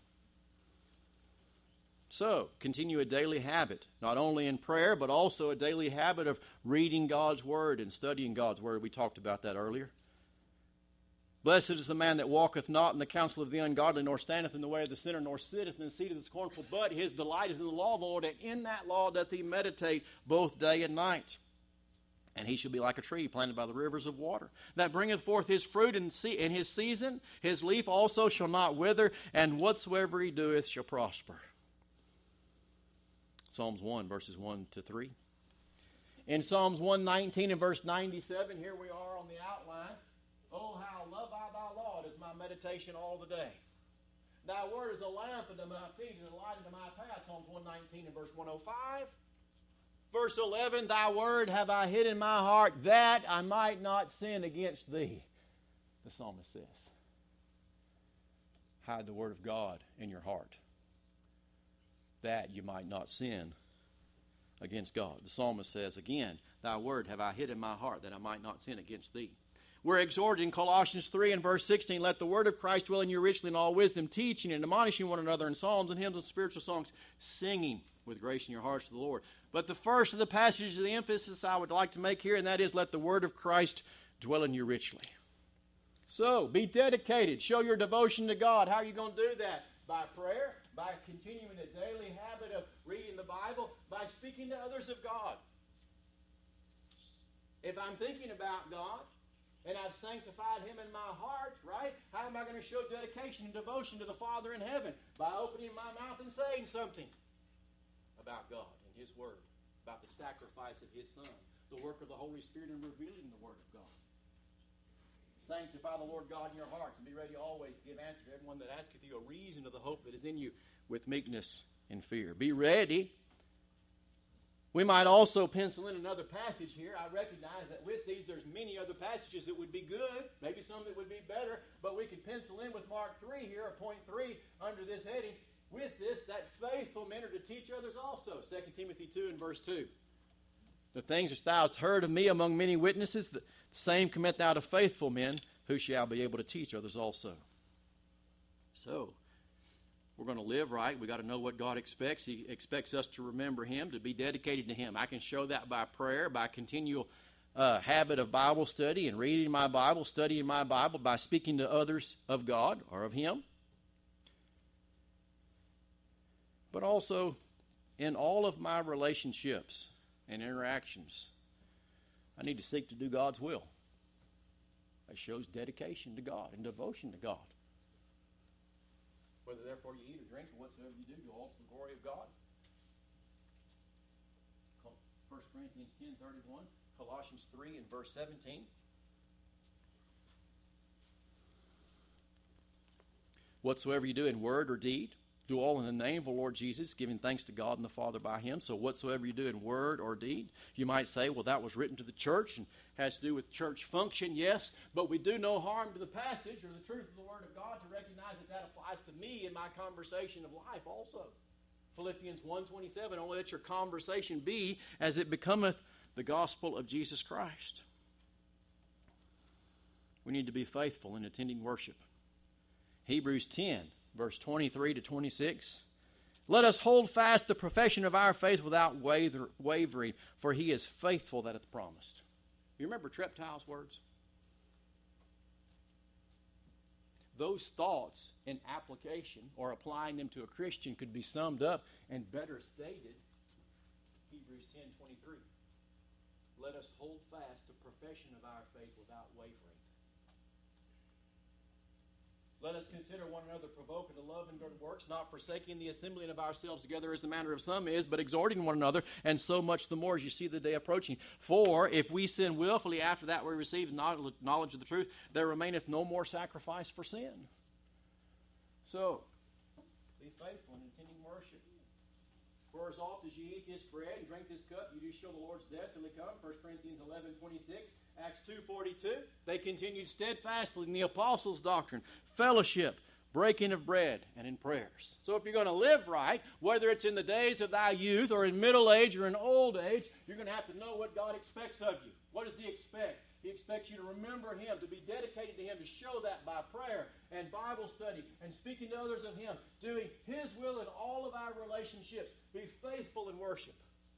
So, continue a daily habit, not only in prayer, but also a daily habit of reading God's Word and studying God's Word. We talked about that earlier. Blessed is the man that walketh not in the counsel of the ungodly, nor standeth in the way of the sinner, nor sitteth in the seat of the scornful, but his delight is in the law of the Lord, and in that law doth he meditate both day and night. And he shall be like a tree planted by the rivers of water, that bringeth forth his fruit in his season. His leaf also shall not wither, and whatsoever he doeth shall prosper. Psalms 1, verses 1 to 3. In Psalms 119 and verse 97, here we are on the outline. Oh, how love I thy law, it is my meditation all the day. Thy word is a lamp unto my feet and a light unto my path. Psalms 119 and verse 105. Verse 11, thy word have I hid in my heart that I might not sin against thee. The psalmist says, hide the word of God in your heart that you might not sin against God. The psalmist says again, thy word have I hid in my heart that I might not sin against thee. We're exhorted in Colossians 3 and verse 16, let the word of Christ dwell in you richly in all wisdom, teaching and admonishing one another in psalms and hymns and spiritual songs, singing with grace in your hearts to the Lord. But the first of the passages of the emphasis I would like to make here, and that is, let the word of Christ dwell in you richly. So, be dedicated. Show your devotion to God. How are you going to do that? By prayer, by continuing a daily habit of reading the Bible, by speaking to others of God. If I'm thinking about God, and I've sanctified Him in my heart, right? How am I going to show dedication and devotion to the Father in heaven? By opening my mouth and saying something about God and His Word, about the sacrifice of His Son, the work of the Holy Spirit in revealing the Word of God. Sanctify the Lord God in your hearts, and be ready always to give answer to everyone that asketh you a reason of the hope that is in you with meekness and fear. Be ready. We might also pencil in another passage here. I recognize that with these, there's many other passages that would be good, maybe some that would be better, but we could pencil in with Mark 3 here, or point 3 under this heading. With this, that faithful men are to teach others also. 2 Timothy 2 and verse 2. The things which thou hast heard of me among many witnesses, the same commit thou to faithful men, who shall be able to teach others also. So, we're going to live right. We've got to know what God expects. He expects us to remember Him, to be dedicated to Him. I can show that by prayer, by continual habit of Bible study and reading my Bible, studying my Bible, by speaking to others of God or of Him. But also in all of my relationships and interactions, I need to seek to do God's will. That shows dedication to God and devotion to God. Whether therefore you eat or drink or whatsoever you do all to the glory of God. 1 Corinthians 10:31, Colossians 3 and verse 17. Whatsoever you do in word or deed, do all in the name of the Lord Jesus, giving thanks to God and the Father by Him. So whatsoever you do in word or deed, you might say, well, that was written to the church and has to do with church function, yes, but we do no harm to the passage or the truth of the Word of God to recognize that that applies to me in my conversation of life also. Philippians 1:27, only let your conversation be as it becometh the gospel of Jesus Christ. We need to be faithful in attending worship. Hebrews 10, verse 23 to 26. Let us hold fast the profession of our faith without wavering, for he is faithful that hath promised. You remember Treptile's words? Those thoughts in application or applying them to a Christian could be summed up and better stated. Hebrews 10:23. Let us hold fast the profession of our faith without wavering. Let us consider one another provoking to love and good works, not forsaking the assembling of ourselves together as the manner of some is, but exhorting one another, and so much the more as you see the day approaching. For if we sin willfully after that we receive knowledge of the truth, there remaineth no more sacrifice for sin. So, be faithful in attending worship. For as oft as ye eat this bread and drink this cup, you do show the Lord's death till he come. 1 Corinthians 11:26, Acts 2:42. They continued steadfastly in the apostles' doctrine, fellowship, breaking of bread, and in prayers. So if you're going to live right, whether it's in the days of thy youth or in middle age or in old age, you're going to have to know what God expects of you. What does he expect? He expects you to remember him, to be dedicated to him, to show that by prayer and Bible study and speaking to others of him, doing his will in all of our relationships. Be faithful in worship.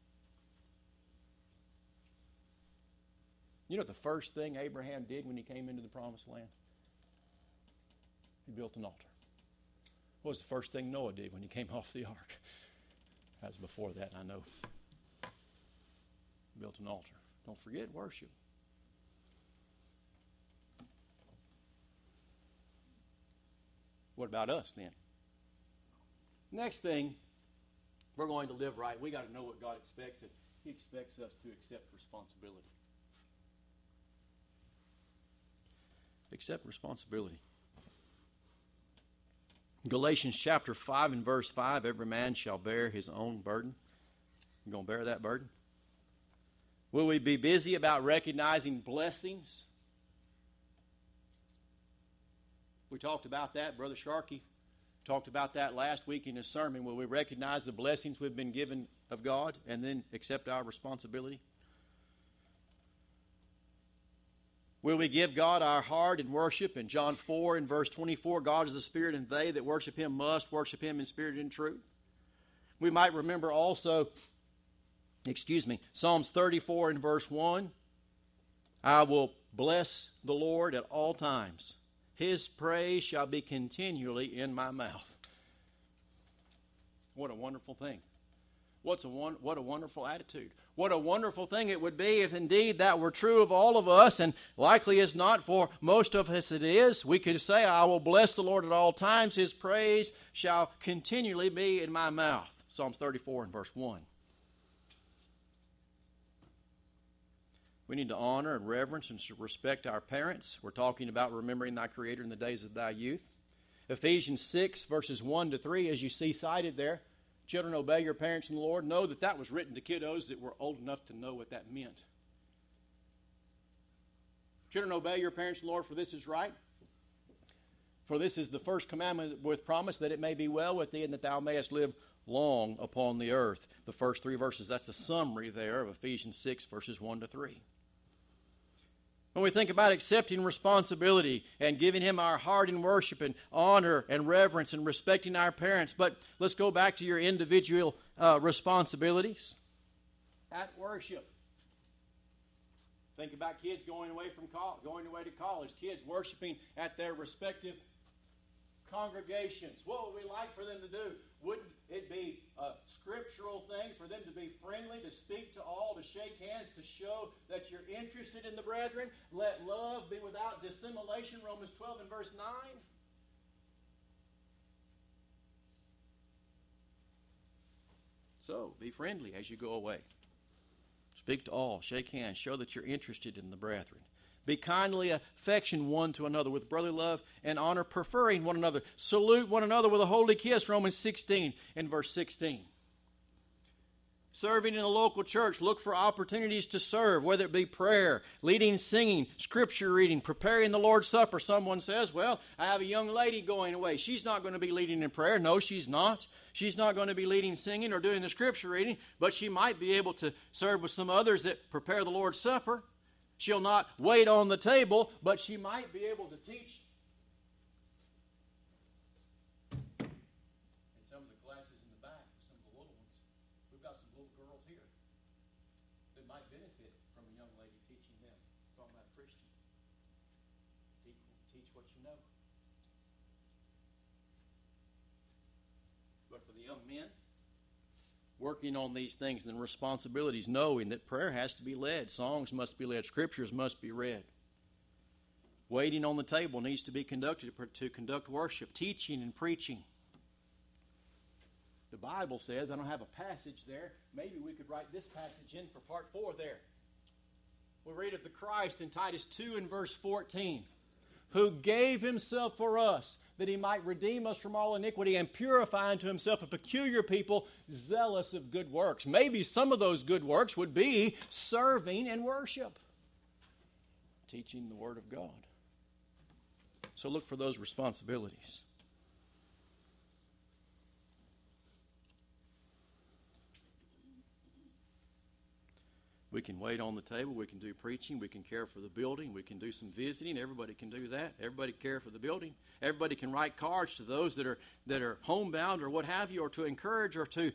You know the first thing Abraham did when he came into the promised land? He built an altar. What was the first thing Noah did when he came off the ark? That was before that, I know. Built an altar. Don't forget worship. What about us then? Next thing, we're going to live right. We got to know what God expects. And he expects us to accept responsibility. Accept responsibility. Galatians chapter 5 and verse 5, every man shall bear his own burden. You going to bear that burden? Will we be busy about recognizing blessings? We talked about that. Brother Sharkey talked about that last week in his sermon. Will we recognize the blessings we've been given of God and then accept our responsibility? Will we give God our heart in worship? In John 4 and verse 24, God is the Spirit, and they that worship him must worship him in spirit and in truth. We might remember also, Psalms 34 and verse 1, I will bless the Lord at all times. His praise shall be continually in my mouth. What a wonderful thing. What a wonderful attitude. What a wonderful thing it would be if indeed that were true of all of us, and likely is not for most of us it is. We could say, I will bless the Lord at all times. His praise shall continually be in my mouth. Psalms 34 and verse 1. We need to honor and reverence and respect our parents. We're talking about remembering thy Creator in the days of thy youth. Ephesians 6, verses 1 to 3, as you see cited there. Children, obey your parents in the Lord. Know that that was written to kiddos that were old enough to know what that meant. Children, obey your parents in the Lord, for this is right. For this is the first commandment with promise, that it may be well with thee and that thou mayest live long upon the earth. The first three verses, that's the summary there of Ephesians 6, verses 1 to 3. When we think about accepting responsibility and giving him our heart in worship and honor and reverence and respecting our parents, but let's go back to your individual responsibilities at worship. Think about kids going away to college, kids worshiping at their respective congregations. What would we like for them to do? Wouldn't it be a scriptural thing for them to be friendly, to speak to all, to shake hands, to show that you're interested in the brethren? Let love be without dissimulation, Romans 12 and verse 9. So, be friendly as you go away. Speak to all, shake hands, show that you're interested in the brethren. Be kindly affection one to another with brotherly love and honor, preferring one another. Salute one another with a holy kiss, Romans 16 and verse 16. Serving in a local church, look for opportunities to serve, whether it be prayer, leading singing, scripture reading, preparing the Lord's Supper. Someone says, well, I have a young lady going away. She's not going to be leading in prayer. No, she's not. She's not going to be leading singing or doing the scripture reading, but she might be able to serve with some others that prepare the Lord's Supper. She'll not wait on the table, but she might be able to teach in some of the classes in the back. We've got some little girls here that might benefit from a young lady teaching them from that Christian. Teach what you know. But for the young men, working on these things and the responsibilities, knowing that prayer has to be led, songs must be led, scriptures must be read. Waiting on the table needs to be conducted to conduct worship, teaching and preaching. The Bible says, I don't have a passage there, maybe we could write this passage in for part 4 there. We read of the Christ in Titus 2 and verse 14, who gave himself for us, that he might redeem us from all iniquity and purify unto himself a peculiar people, zealous of good works. Maybe some of those good works would be serving and worship, teaching the Word of God. So look for those responsibilities. We can wait on the table. We can do preaching. We can care for the building. We can do some visiting. Everybody can do that. Everybody care for the building. Everybody can write cards to those that are homebound or what have you, or to encourage or to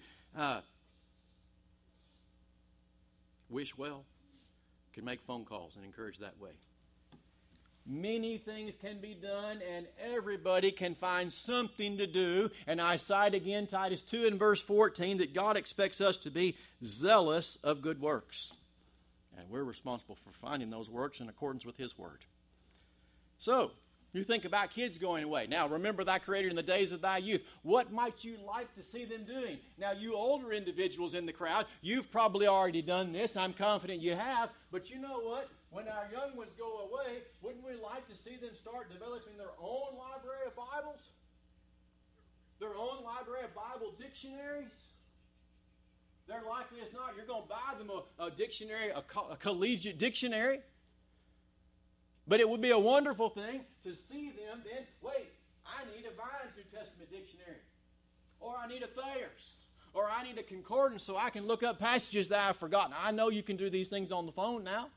wish well. Can make phone calls and encourage that way. Many things can be done, and everybody can find something to do. And I cite again Titus 2 and verse 14 that God expects us to be zealous of good works. And we're responsible for finding those works in accordance with His Word. So, you think about kids going away. Now, remember thy Creator in the days of thy youth. What might you like to see them doing? Now, you older individuals in the crowd, you've probably already done this. I'm confident you have. But you know what? When our young ones go away, wouldn't we like to see them start developing their own library of Bibles? Their own library of Bible dictionaries? They're likely as not, you're going to buy them a dictionary, a collegiate dictionary. But it would be a wonderful thing to see them then, wait, I need a Vine's New Testament dictionary. Or I need a Thayer's. Or I need a concordance so I can look up passages that I've forgotten. I know you can do these things on the phone now.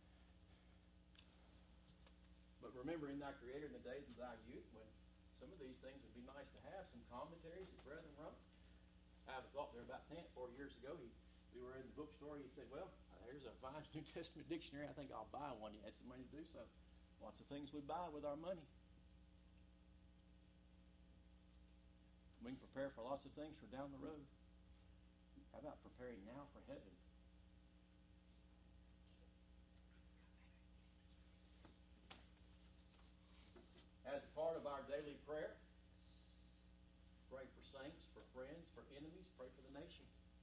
But remember in thy Creator in the days of thy youth, when some of these things would be nice to have, some commentaries that brethren wrote. I have a thought there about 4 years ago. We were in the bookstore. He said, well, here's a Vine's New Testament dictionary. I think I'll buy one. He had some money to do so. Lots of things we buy with our money. We can prepare for lots of things for down the road. How about preparing now for heaven? As a part of our daily prayer, pray for saints, for friends, for enemies, pray for the nation.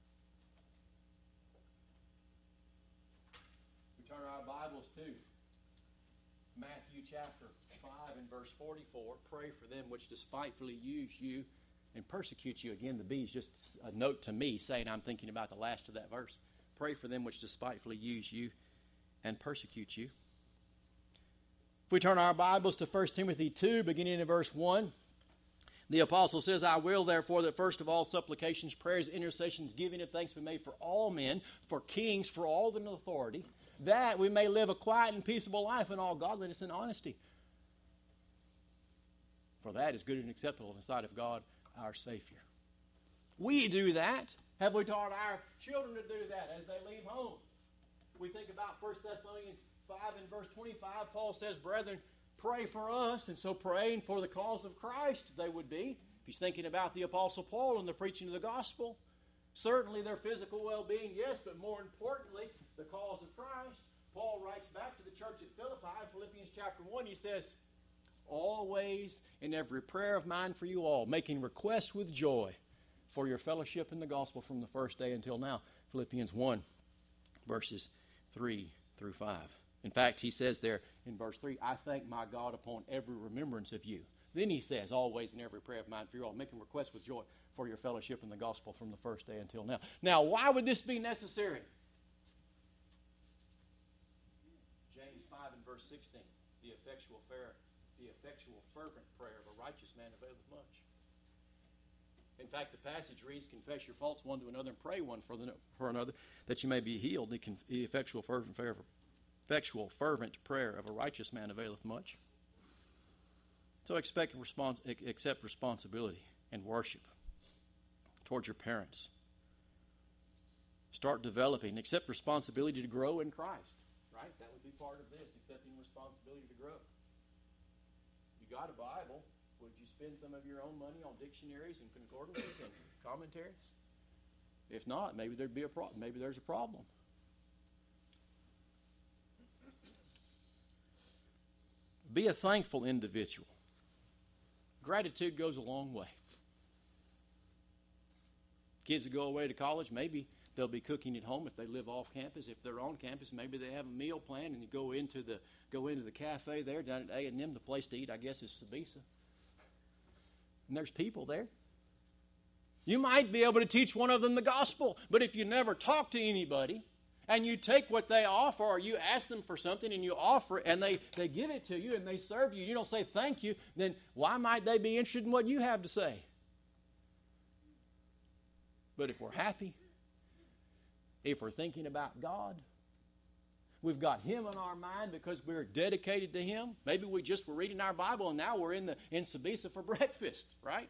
We turn our Bibles to Matthew chapter 5 and verse 44. Pray for them which despitefully use you and persecute you. Again, the B is just a note to me saying I'm thinking about the last of that verse. Pray for them which despitefully use you and persecute you. If we turn our Bibles to 1 Timothy 2, beginning in verse 1, the apostle says, I will therefore that first of all supplications, prayers, intercessions, giving of thanks be made for all men, for kings, for all that in authority, that we may live a quiet and peaceable life in all godliness and honesty. For that is good and acceptable in the sight of God our Savior. We do that. Have we taught our children to do that as they leave home? We think about 1 Thessalonians 5 and verse 25. Paul says, brethren, pray for us. And so praying for the cause of Christ they would be. If he's thinking about the Apostle Paul and the preaching of the gospel. Certainly their physical well-being, yes, but more importantly, the cause of Christ. Paul writes back to the church at Philippi in Philippians chapter 1. He says, always in every prayer of mine for you all, making requests with joy for your fellowship in the gospel from the first day until now. Philippians 1, verses 3 through 5. In fact, he says there in verse 3, I thank my God upon every remembrance of you. Then he says, always in every prayer of mine for you all, making requests with joy for your fellowship in the gospel from the first day until now. Now, why would this be necessary? James 5 and verse 16, the effectual fervent prayer of a righteous man availeth much. In fact, the passage reads, confess your faults one to another and pray one for another, that you may be healed. The effectual fervent prayer of a righteous man availeth much. So accept responsibility and worship towards your parents, Start developing. Accept responsibility to grow in Christ. Right? That would be part of this, accepting responsibility to grow. You got a Bible. Would you spend some of your own money on dictionaries and concordances and commentaries? If not, maybe there'd be a problem. Maybe there's a problem. Be a thankful individual. Gratitude goes a long way. Kids that go away to college, maybe they'll be cooking at home if they live off campus. If they're on campus, maybe they have a meal plan and you go into the cafe there down at A&M. The place to eat, I guess, is Sabisa. And there's people there. You might be able to teach one of them the gospel, but if you never talk to anybody and you take what they offer, or you ask them for something and you offer it and they give it to you and they serve you, you don't say thank you, then why might they be interested in what you have to say? But if we're happy, if we're thinking about God, we've got Him on our mind because we're dedicated to Him. Maybe we just were reading our Bible and now we're in Sabisa for breakfast, right?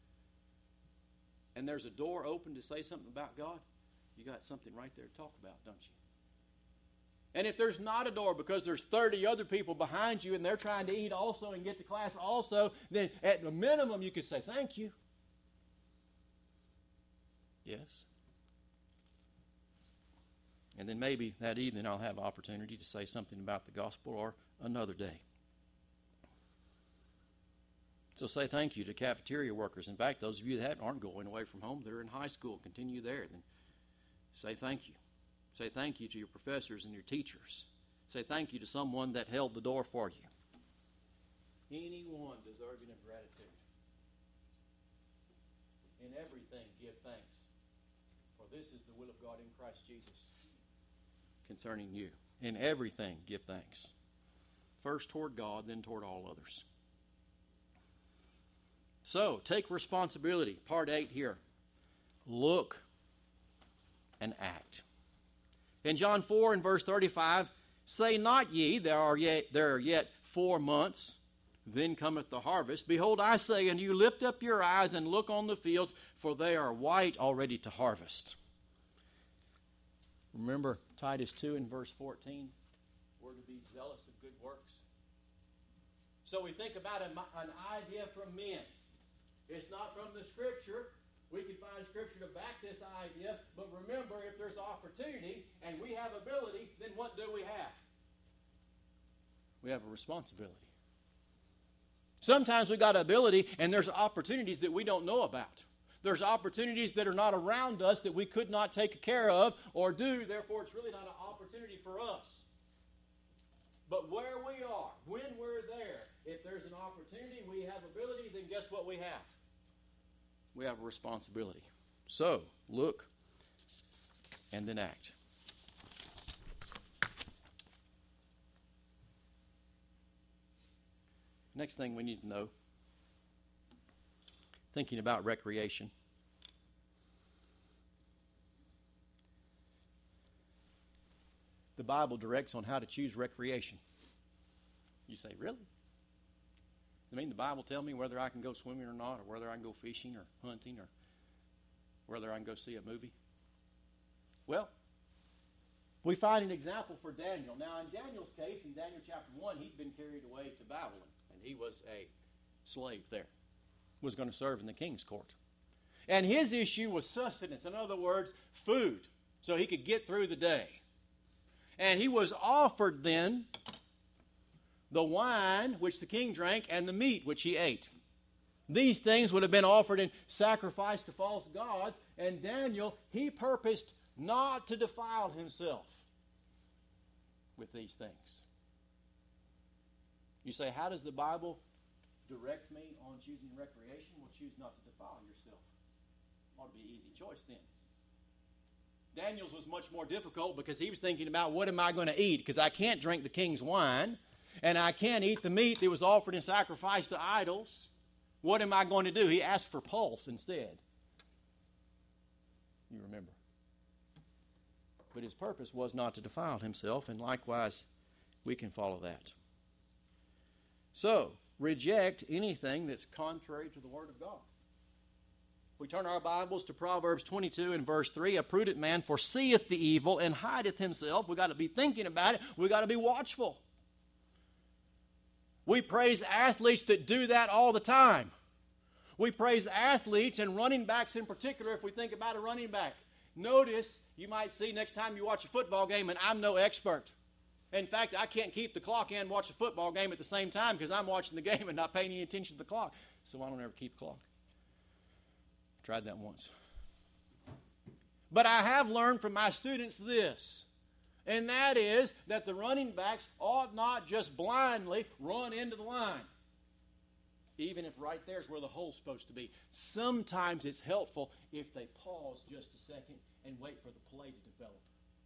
And there's a door open to say something about God. You got something right there to talk about, don't you? And if there's not a door because there's 30 other people behind you and they're trying to eat also and get to class also, then at the minimum you could say thank you. Yes. And then maybe that evening I'll have an opportunity to say something about the gospel or another day. So say thank you to cafeteria workers. In fact, those of you that aren't going away from home, they're in high school, continue there. Then say thank you. Say thank you to your professors and your teachers. Say thank you to someone that held the door for you. Anyone deserving of gratitude. In everything, give thanks. For this is the will of God in Christ Jesus concerning you. In everything, give thanks. First toward God, then toward all others. So, take responsibility. Part 8 here. Look and act. In John 4 and verse 35, say not ye, there are yet 4 months, then cometh the harvest. Behold, I say unto you, lift up your eyes and look on the fields, for they are white already to harvest. Remember Titus 2 and verse 14? We're to be zealous of good works. So we think about an idea from men. It's not from the Scripture. We can find Scripture to back this idea, but remember, if there's opportunity and we have ability, then what do we have? We have a responsibility. Sometimes we got ability and there's opportunities that we don't know about. There's opportunities that are not around us that we could not take care of or do, therefore it's really not an opportunity for us. But where we are, when we're there, if there's an opportunity, we have ability, then guess what we have? We have a responsibility. So, look and then act. Next thing we need to know, thinking about recreation. The Bible directs on how to choose recreation. You say, really? Does it mean the Bible tell me whether I can go swimming or not, or whether I can go fishing or hunting, or whether I can go see a movie? Well, we find an example for Daniel. Now, in Daniel's case, in Daniel chapter 1, he'd been carried away to Babylon, and he was a slave there, was going to serve in the king's court. And his issue was sustenance, in other words, food, so he could get through the day. And he was offered then the wine which the king drank and the meat which he ate. These things would have been offered in sacrifice to false gods, and Daniel, he purposed not to defile himself with these things. You say, how does the Bible direct me on choosing recreation? Well, choose not to defile yourself. Ought to be an easy choice then. Daniel's was much more difficult because he was thinking about what am I going to eat? Because I can't drink the king's wine, and I can't eat the meat that was offered in sacrifice to idols. What am I going to do? He asked for pulse instead. You remember. But his purpose was not to defile himself, and likewise, we can follow that. So, reject anything that's contrary to the Word of God. We turn our Bibles to Proverbs 22 and verse 3. A prudent man foreseeth the evil and hideth himself. We've got to be thinking about it. We've got to be watchful. We praise athletes that do that all the time. We praise athletes and running backs in particular if we think about a running back. Notice, you might see next time you watch a football game, and I'm no expert. In fact, I can't keep the clock and watch a football game at the same time because I'm watching the game and not paying any attention to the clock. So I don't ever keep the clock. Tried that once. But I have learned from my students this, and that is that the running backs ought not just blindly run into the line, even if right there is where the hole's supposed to be. Sometimes it's helpful if they pause just a second and wait for the play to develop.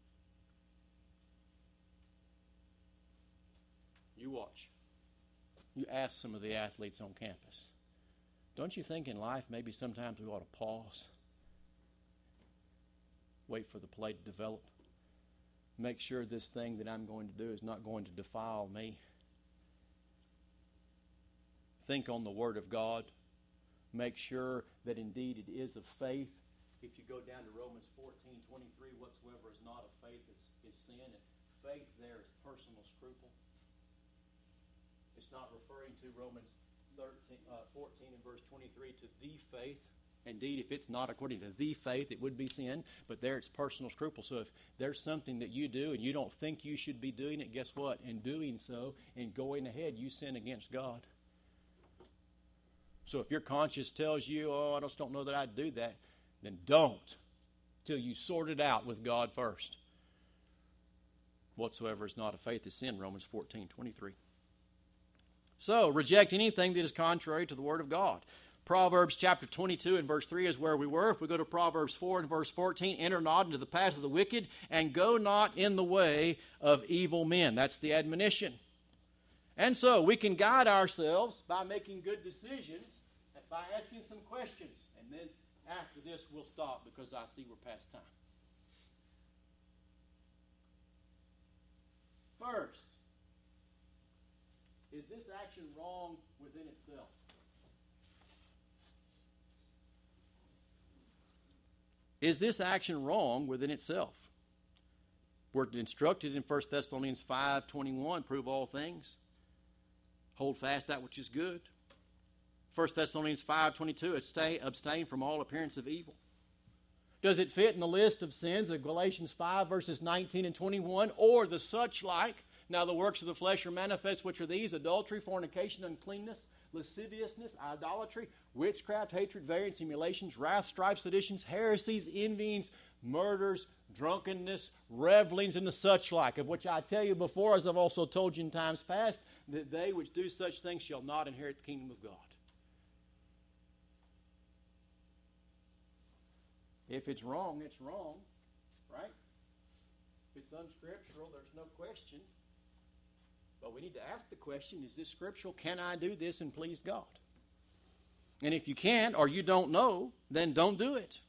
You watch. You ask some of the athletes on campus. Don't you think in life maybe sometimes we ought to pause? Wait for the play to develop. Make sure this thing that I'm going to do is not going to defile me. Think on the Word of God. Make sure that indeed it is of faith. If you go down to Romans 14:23, whatsoever is not of faith is sin. And faith there is personal scruple. It's not referring to Romans 14 and verse 23 to the faith. Indeed, if it's not according to the faith, it would be sin. But there it's personal scruple. So if there's something that you do and you don't think you should be doing it, guess what? In doing so and going ahead, you sin against God. So if your conscience tells you, I just don't know that I'd do that, then don't till you sort it out with God first. Whatsoever is not of faith is sin, Romans 14:23. So, reject anything that is contrary to the Word of God. Proverbs chapter 22 and verse 3 is where we were. If we go to Proverbs 4 and verse 14, enter not into the path of the wicked, and go not in the way of evil men. That's the admonition. And so, we can guide ourselves by making good decisions, by asking some questions. And then, after this, we'll stop because I see we're past time. First, is this action wrong within itself? Is this action wrong within itself? We're instructed in 1 Thessalonians 5:21, prove all things. Hold fast that which is good. 1 Thessalonians 5:22, abstain from all appearance of evil. Does it fit in the list of sins of Galatians 5 verses 19 and 21, or the such like? Now the works of the flesh are manifest, which are these: adultery, fornication, uncleanness, lasciviousness, idolatry, witchcraft, hatred, variance, emulations, wrath, strife, seditions, heresies, envyings, murders, drunkenness, revelings, and the such like, of which I tell you before, as I've also told you in times past, that they which do such things shall not inherit the kingdom of God. If it's wrong, it's wrong, right? If it's unscriptural, there's no question. But we need to ask the question, is this scriptural? Can I do this and please God? And if you can't or you don't know, then don't do it.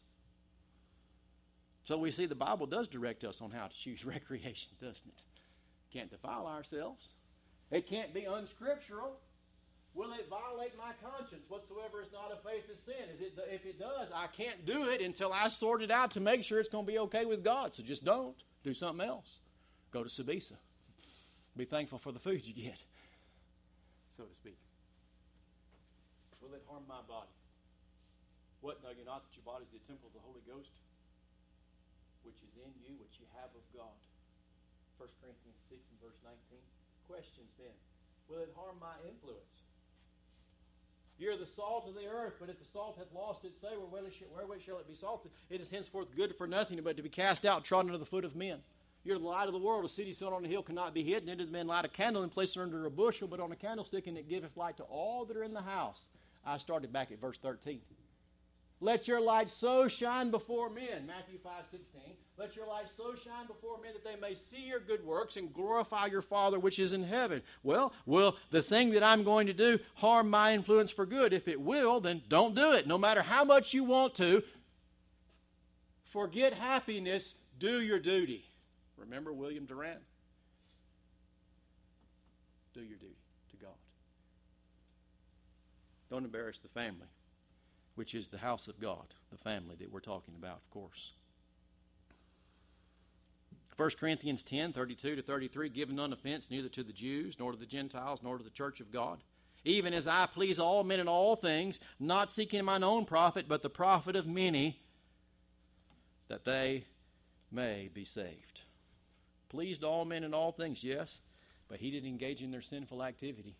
So we see the Bible does direct us on how to choose recreation, doesn't it? Can't defile ourselves. It can't be unscriptural. Will it violate my conscience? Whatsoever is not of faith is sin. If it does, I can't do it until I sort it out to make sure it's going to be okay with God. So just don't. Do something else. Go to Sabisa. Be thankful for the food you get, so to speak. Will it harm my body? What, know you not that your body is the temple of the Holy Ghost, which is in you, which you have of God? 1 Corinthians 6 and verse 19. Questions then. Will it harm my influence? You're the salt of the earth, but if the salt hath lost its savour, wherewith shall it be salted? It is henceforth good for nothing but to be cast out, trodden under the foot of men. You're the light of the world. A city set on a hill cannot be hidden. Neither does man light a candle and place it under a bushel, but on a candlestick, and it giveth light to all that are in the house. I started back at verse 13. Let your light so shine before men, Matthew 5:16. Let your light so shine before men that they may see your good works and glorify your Father which is in heaven. Well, will the thing that I'm going to do harm my influence for good? If it will, then don't do it. No matter how much you want to, forget happiness, do your duty. Remember William Durant? Do your duty to God. Don't embarrass the family. which is the house of God, the family that we're talking about, of course. 1 Corinthians 10, 32 to 33, giving none offense neither to the Jews, nor to the Gentiles, nor to the church of God, even as I please all men in all things, not seeking mine own profit, but the profit of many, that they may be saved. Pleased all men in all things, yes, but he didn't engage in their sinful activity.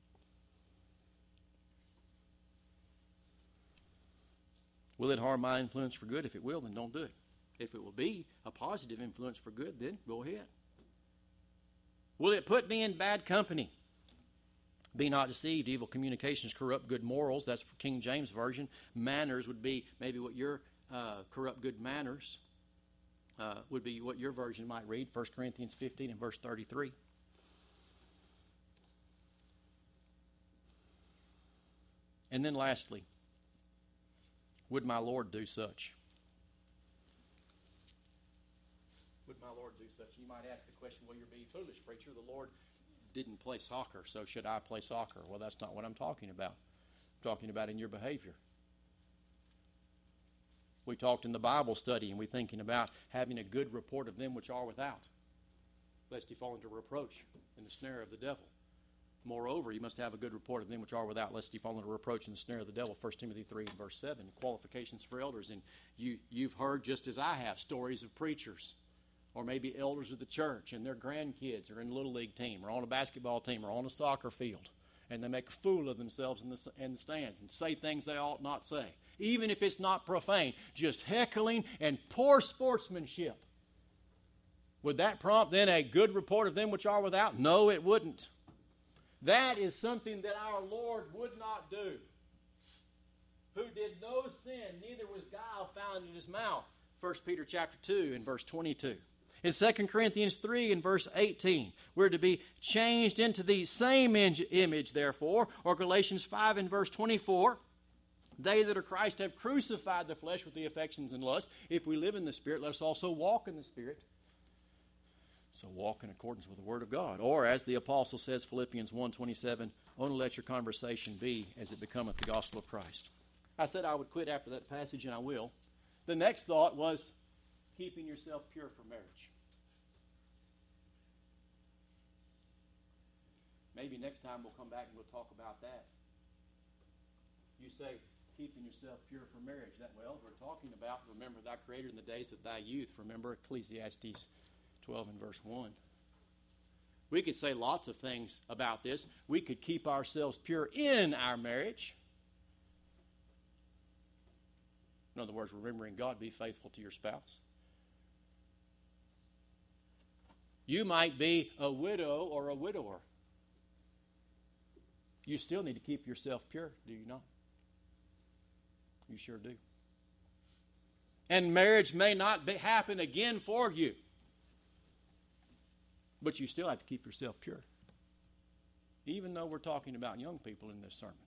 Will it harm my influence for good? If it will, then don't do it. If it will be a positive influence for good, then go ahead. Will it put me in bad company? Be not deceived. Evil communications corrupt good morals. That's for King James Version. Manners would be maybe what your corrupt good manners would be what your version might read. 1 Corinthians 15 and verse 33. And then lastly, would my Lord do such? Would my Lord do such? You might ask the question, well, you're being foolish, preacher. The Lord didn't play soccer, so should I play soccer? Well, that's not what I'm talking about. I'm talking about in your behavior. We talked in the Bible study, and we're thinking about having a good report of them which are without, lest you fall into reproach in the snare of the devil. Moreover, you must have a good report of them which are without, lest you fall into reproach in the snare of the devil. 1 Timothy 3 and verse 7, qualifications for elders. And you've heard, just as I have, stories of preachers or maybe elders of the church and their grandkids are in a little league team or on a basketball team or on a soccer field, and they make a fool of themselves in the stands and say things they ought not say, even if it's not profane, just heckling and poor sportsmanship. Would that prompt then a good report of them which are without? No, it wouldn't. That is something that our Lord would not do, who did no sin, neither was guile found in his mouth. 1 Peter chapter 2 and verse 22. In 2 Corinthians 3 and verse 18, we're to be changed into the same image, therefore, or Galatians 5 and verse 24. They that are Christ have crucified the flesh with the affections and lusts. If we live in the Spirit, let us also walk in the Spirit. So walk in accordance with the Word of God. Or as the Apostle says, Philippians 1:27, only let your conversation be as it becometh the gospel of Christ. I said I would quit after that passage, and I will. The next thought was keeping yourself pure for marriage. Maybe next time we'll come back and we'll talk about that. You say, keeping yourself pure for marriage. Well, we're talking about, remember thy Creator in the days of thy youth. Remember Ecclesiastes 12 and verse 1. We could say lots of things about this. We could keep ourselves pure in our marriage. In other words, remembering God, be faithful to your spouse. You might be a widow or a widower. You still need to keep yourself pure, do you not? You sure do. And marriage may not happen again for you, but you still have to keep yourself pure, even though we're talking about young people in this sermon.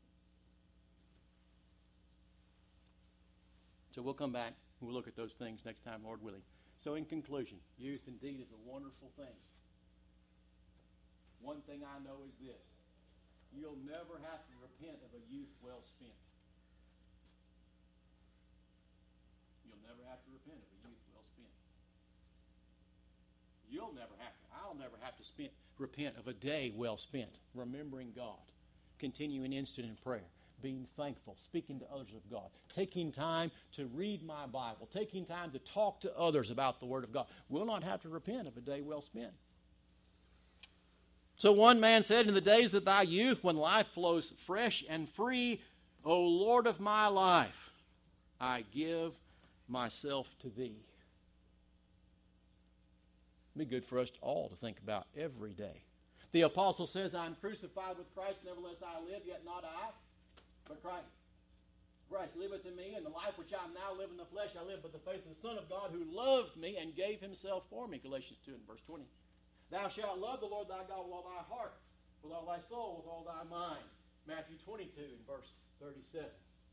So we'll come back and we'll look at those things next time, Lord willing. So in conclusion, youth indeed is a wonderful thing. One thing I know is this: you'll never have to repent of a youth well spent. You'll never have to repent of a youth well spent. I'll never have to repent of a day well spent, remembering God, continuing instant in prayer, being thankful, speaking to others of God, taking time to read my Bible, taking time to talk to others about the Word of God. We'll not have to repent of a day well spent. So one man said, in the days of thy youth, when life flows fresh and free, O Lord of my life, I give myself to thee. It'd be good for us all to think about every day. The apostle says, I am crucified with Christ, nevertheless I live, yet not I, but Christ. Christ liveth in me, and the life which I now live in the flesh, I live by the faith of the Son of God, who loved me and gave himself for me. Galatians 2 and verse 20. Thou shalt love the Lord thy God with all thy heart, with all thy soul, with all thy mind. Matthew 22 and verse 37.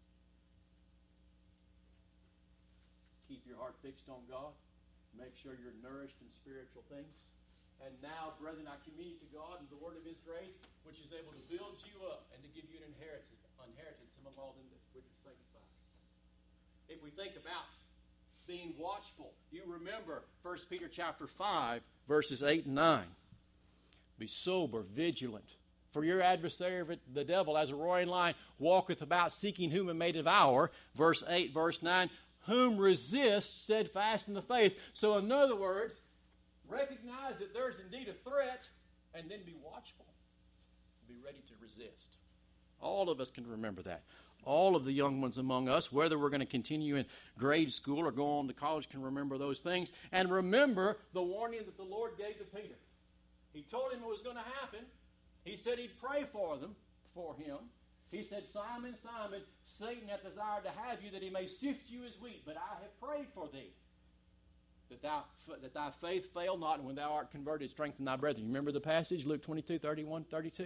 Keep your heart fixed on God. Make sure you're nourished in spiritual things. And now, brethren, I commend you to God and the word of his grace, which is able to build you up and to give you an inheritance among all them which are sanctified. if we think about being watchful, you remember 1 Peter chapter 5, verses 8 and 9. Be sober, vigilant. For your adversary, the devil, as a roaring lion, walketh about seeking whom he may devour. Verse 8, verse 9, whom resist steadfast in the faith. So in other words, recognize that there's indeed a threat, and then be watchful. Be ready to resist. All of us can remember that. All of the young ones among us, whether we're going to continue in grade school or go on to college, can remember those things. And remember the warning that the Lord gave to Peter. He told him it was going to happen. He said he'd pray for him. He said, Simon, Simon, Satan hath desired to have you, that he may sift you as wheat. But I have prayed for thee, that thy faith fail not, and when thou art converted, strengthen thy brethren. You remember the passage, Luke 22, 31, 32?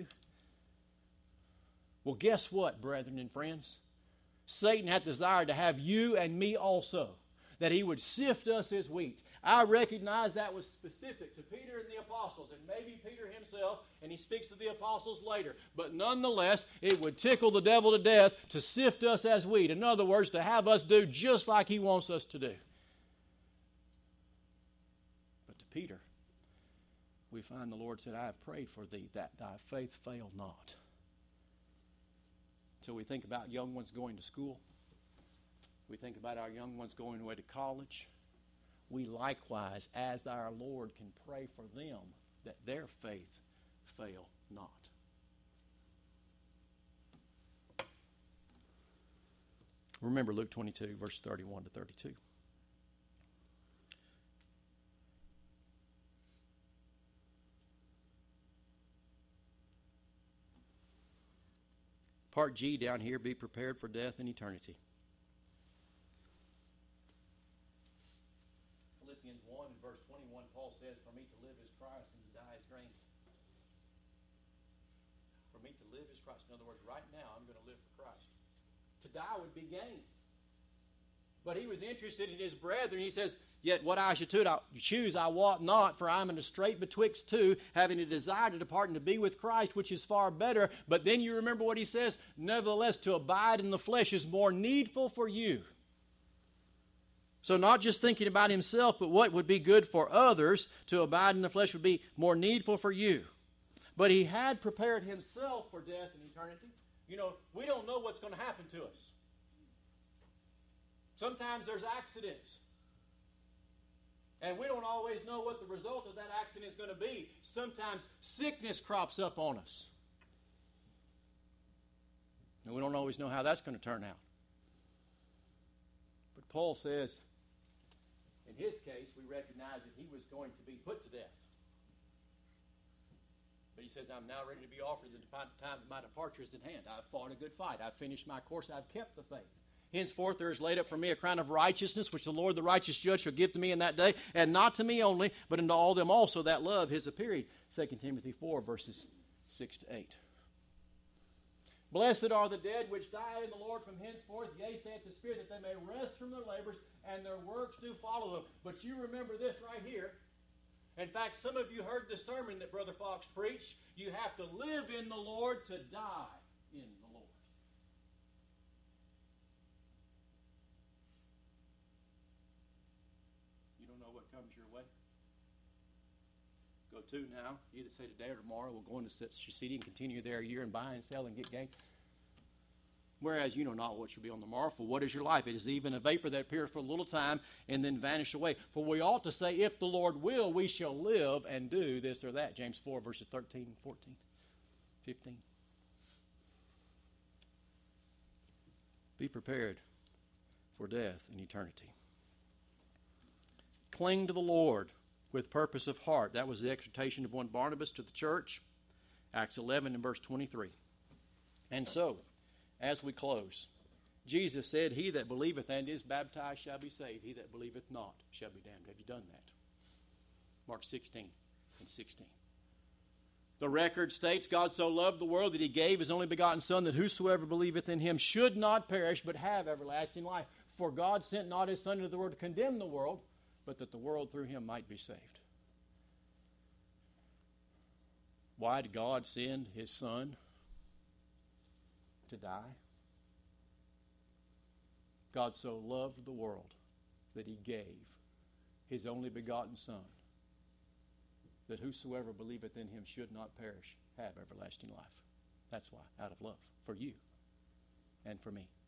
Well, guess what, brethren and friends? Satan hath desired to have you and me also, that he would sift us as wheat. I recognize that was specific to Peter and the apostles, and maybe Peter himself, and he speaks to the apostles later. But nonetheless, it would tickle the devil to death to sift us as wheat. In other words, to have us do just like he wants us to do. But to Peter, we find the Lord said, I have prayed for thee, that thy faith fail not. So we think about young ones going to school. We think about our young ones going away to college. We likewise, as our Lord, can pray for them that their faith fail not. Remember Luke 22, verse 31 to 32. Part G down here, be prepared for death and eternity. Philippians 1 and verse 21, Paul says, for me to live is Christ and to die is gain. For me to live is Christ. In other words, right now I'm going to live for Christ. To die would be gain. But he was interested in his brethren. He says, yet what I should choose I wot not, for I am in a strait betwixt two, having a desire to depart and to be with Christ, which is far better. But then you remember what he says, nevertheless to abide in the flesh is more needful for you. So not just thinking about himself, but what would be good for others, to abide in the flesh would be more needful for you. But he had prepared himself for death and eternity. You know, we don't know what's going to happen to us. Sometimes there's accidents. And we don't always know what the result of that accident is going to be. Sometimes sickness crops up on us. And we don't always know how that's going to turn out. But Paul says, in his case, we recognize that he was going to be put to death. But he says, I'm now ready to be offered, the time of my departure is at hand. I've fought a good fight. I've finished my course. I've kept the faith. Henceforth there is laid up for me a crown of righteousness, which the Lord the righteous judge shall give to me in that day, and not to me only, but unto all them also that love his appearing. 2 Timothy 4, verses 6 to 8. Blessed are the dead which die in the Lord from henceforth, yea, saith the Spirit, that they may rest from their labors, and their works do follow them. But you remember this right here. In fact, some of you heard the sermon that Brother Fox preached. You have to live in the Lord to die in the Lord. You don't know what comes your way? Go to now, either say today or tomorrow, we'll go into city and continue there a year and buy and sell and get gain. Whereas you know not what shall be on the morrow. For what is your life? It is even a vapor that appeareth for a little time and then vanish away. For we ought to say, if the Lord will, we shall live and do this or that. James 4, verses 13, 14, 15. Be prepared for death and eternity. Cling to the Lord with purpose of heart. That was the exhortation of one Barnabas to the church. Acts 11 and verse 23. And so, as we close, Jesus said, he that believeth and is baptized shall be saved. He that believeth not shall be damned. Have you done that? Mark 16 and 16. The record states, God so loved the world that he gave his only begotten Son, that whosoever believeth in him should not perish, but have everlasting life. For God sent not his Son into the world to condemn the world, but that the world through him might be saved. Why did God send his Son to die? God so loved the world that he gave his only begotten Son, that whosoever believeth in him should not perish, have everlasting life. That's why, out of love for you and for me.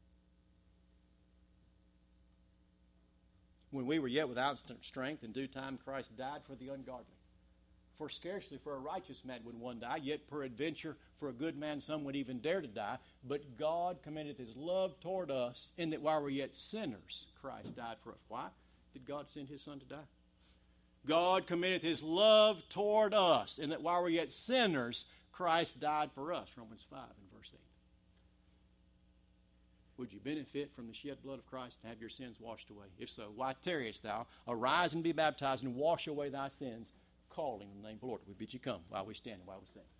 When we were yet without strength, in due time Christ died for the ungodly. For scarcely for a righteous man would one die, yet peradventure for a good man some would even dare to die. But God commendeth his love toward us, in that while we were yet sinners, Christ died for us. Why did God send his Son to die? God commendeth his love toward us, in that while we were yet sinners, Christ died for us. Romans 5 and verse 8. Would you benefit from the shed blood of Christ and have your sins washed away? If so, why tarriest thou? Arise and be baptized and wash away thy sins, calling on the name of the Lord. We bid you come while we stand and while we sing.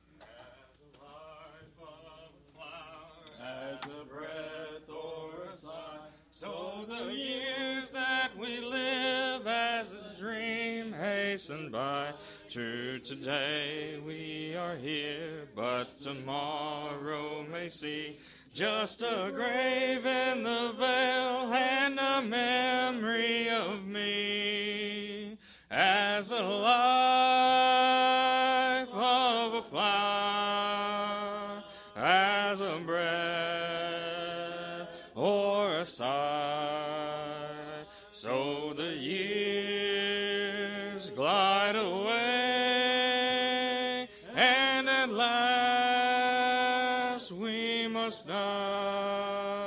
As a breath or a sigh, so the years that we live as a dream hasten by. True, today we are here, but tomorrow may see just a grave in the veil and a memory of me. As a life of a flower, as a breath or a sigh, so the years glide away, and at last we must die.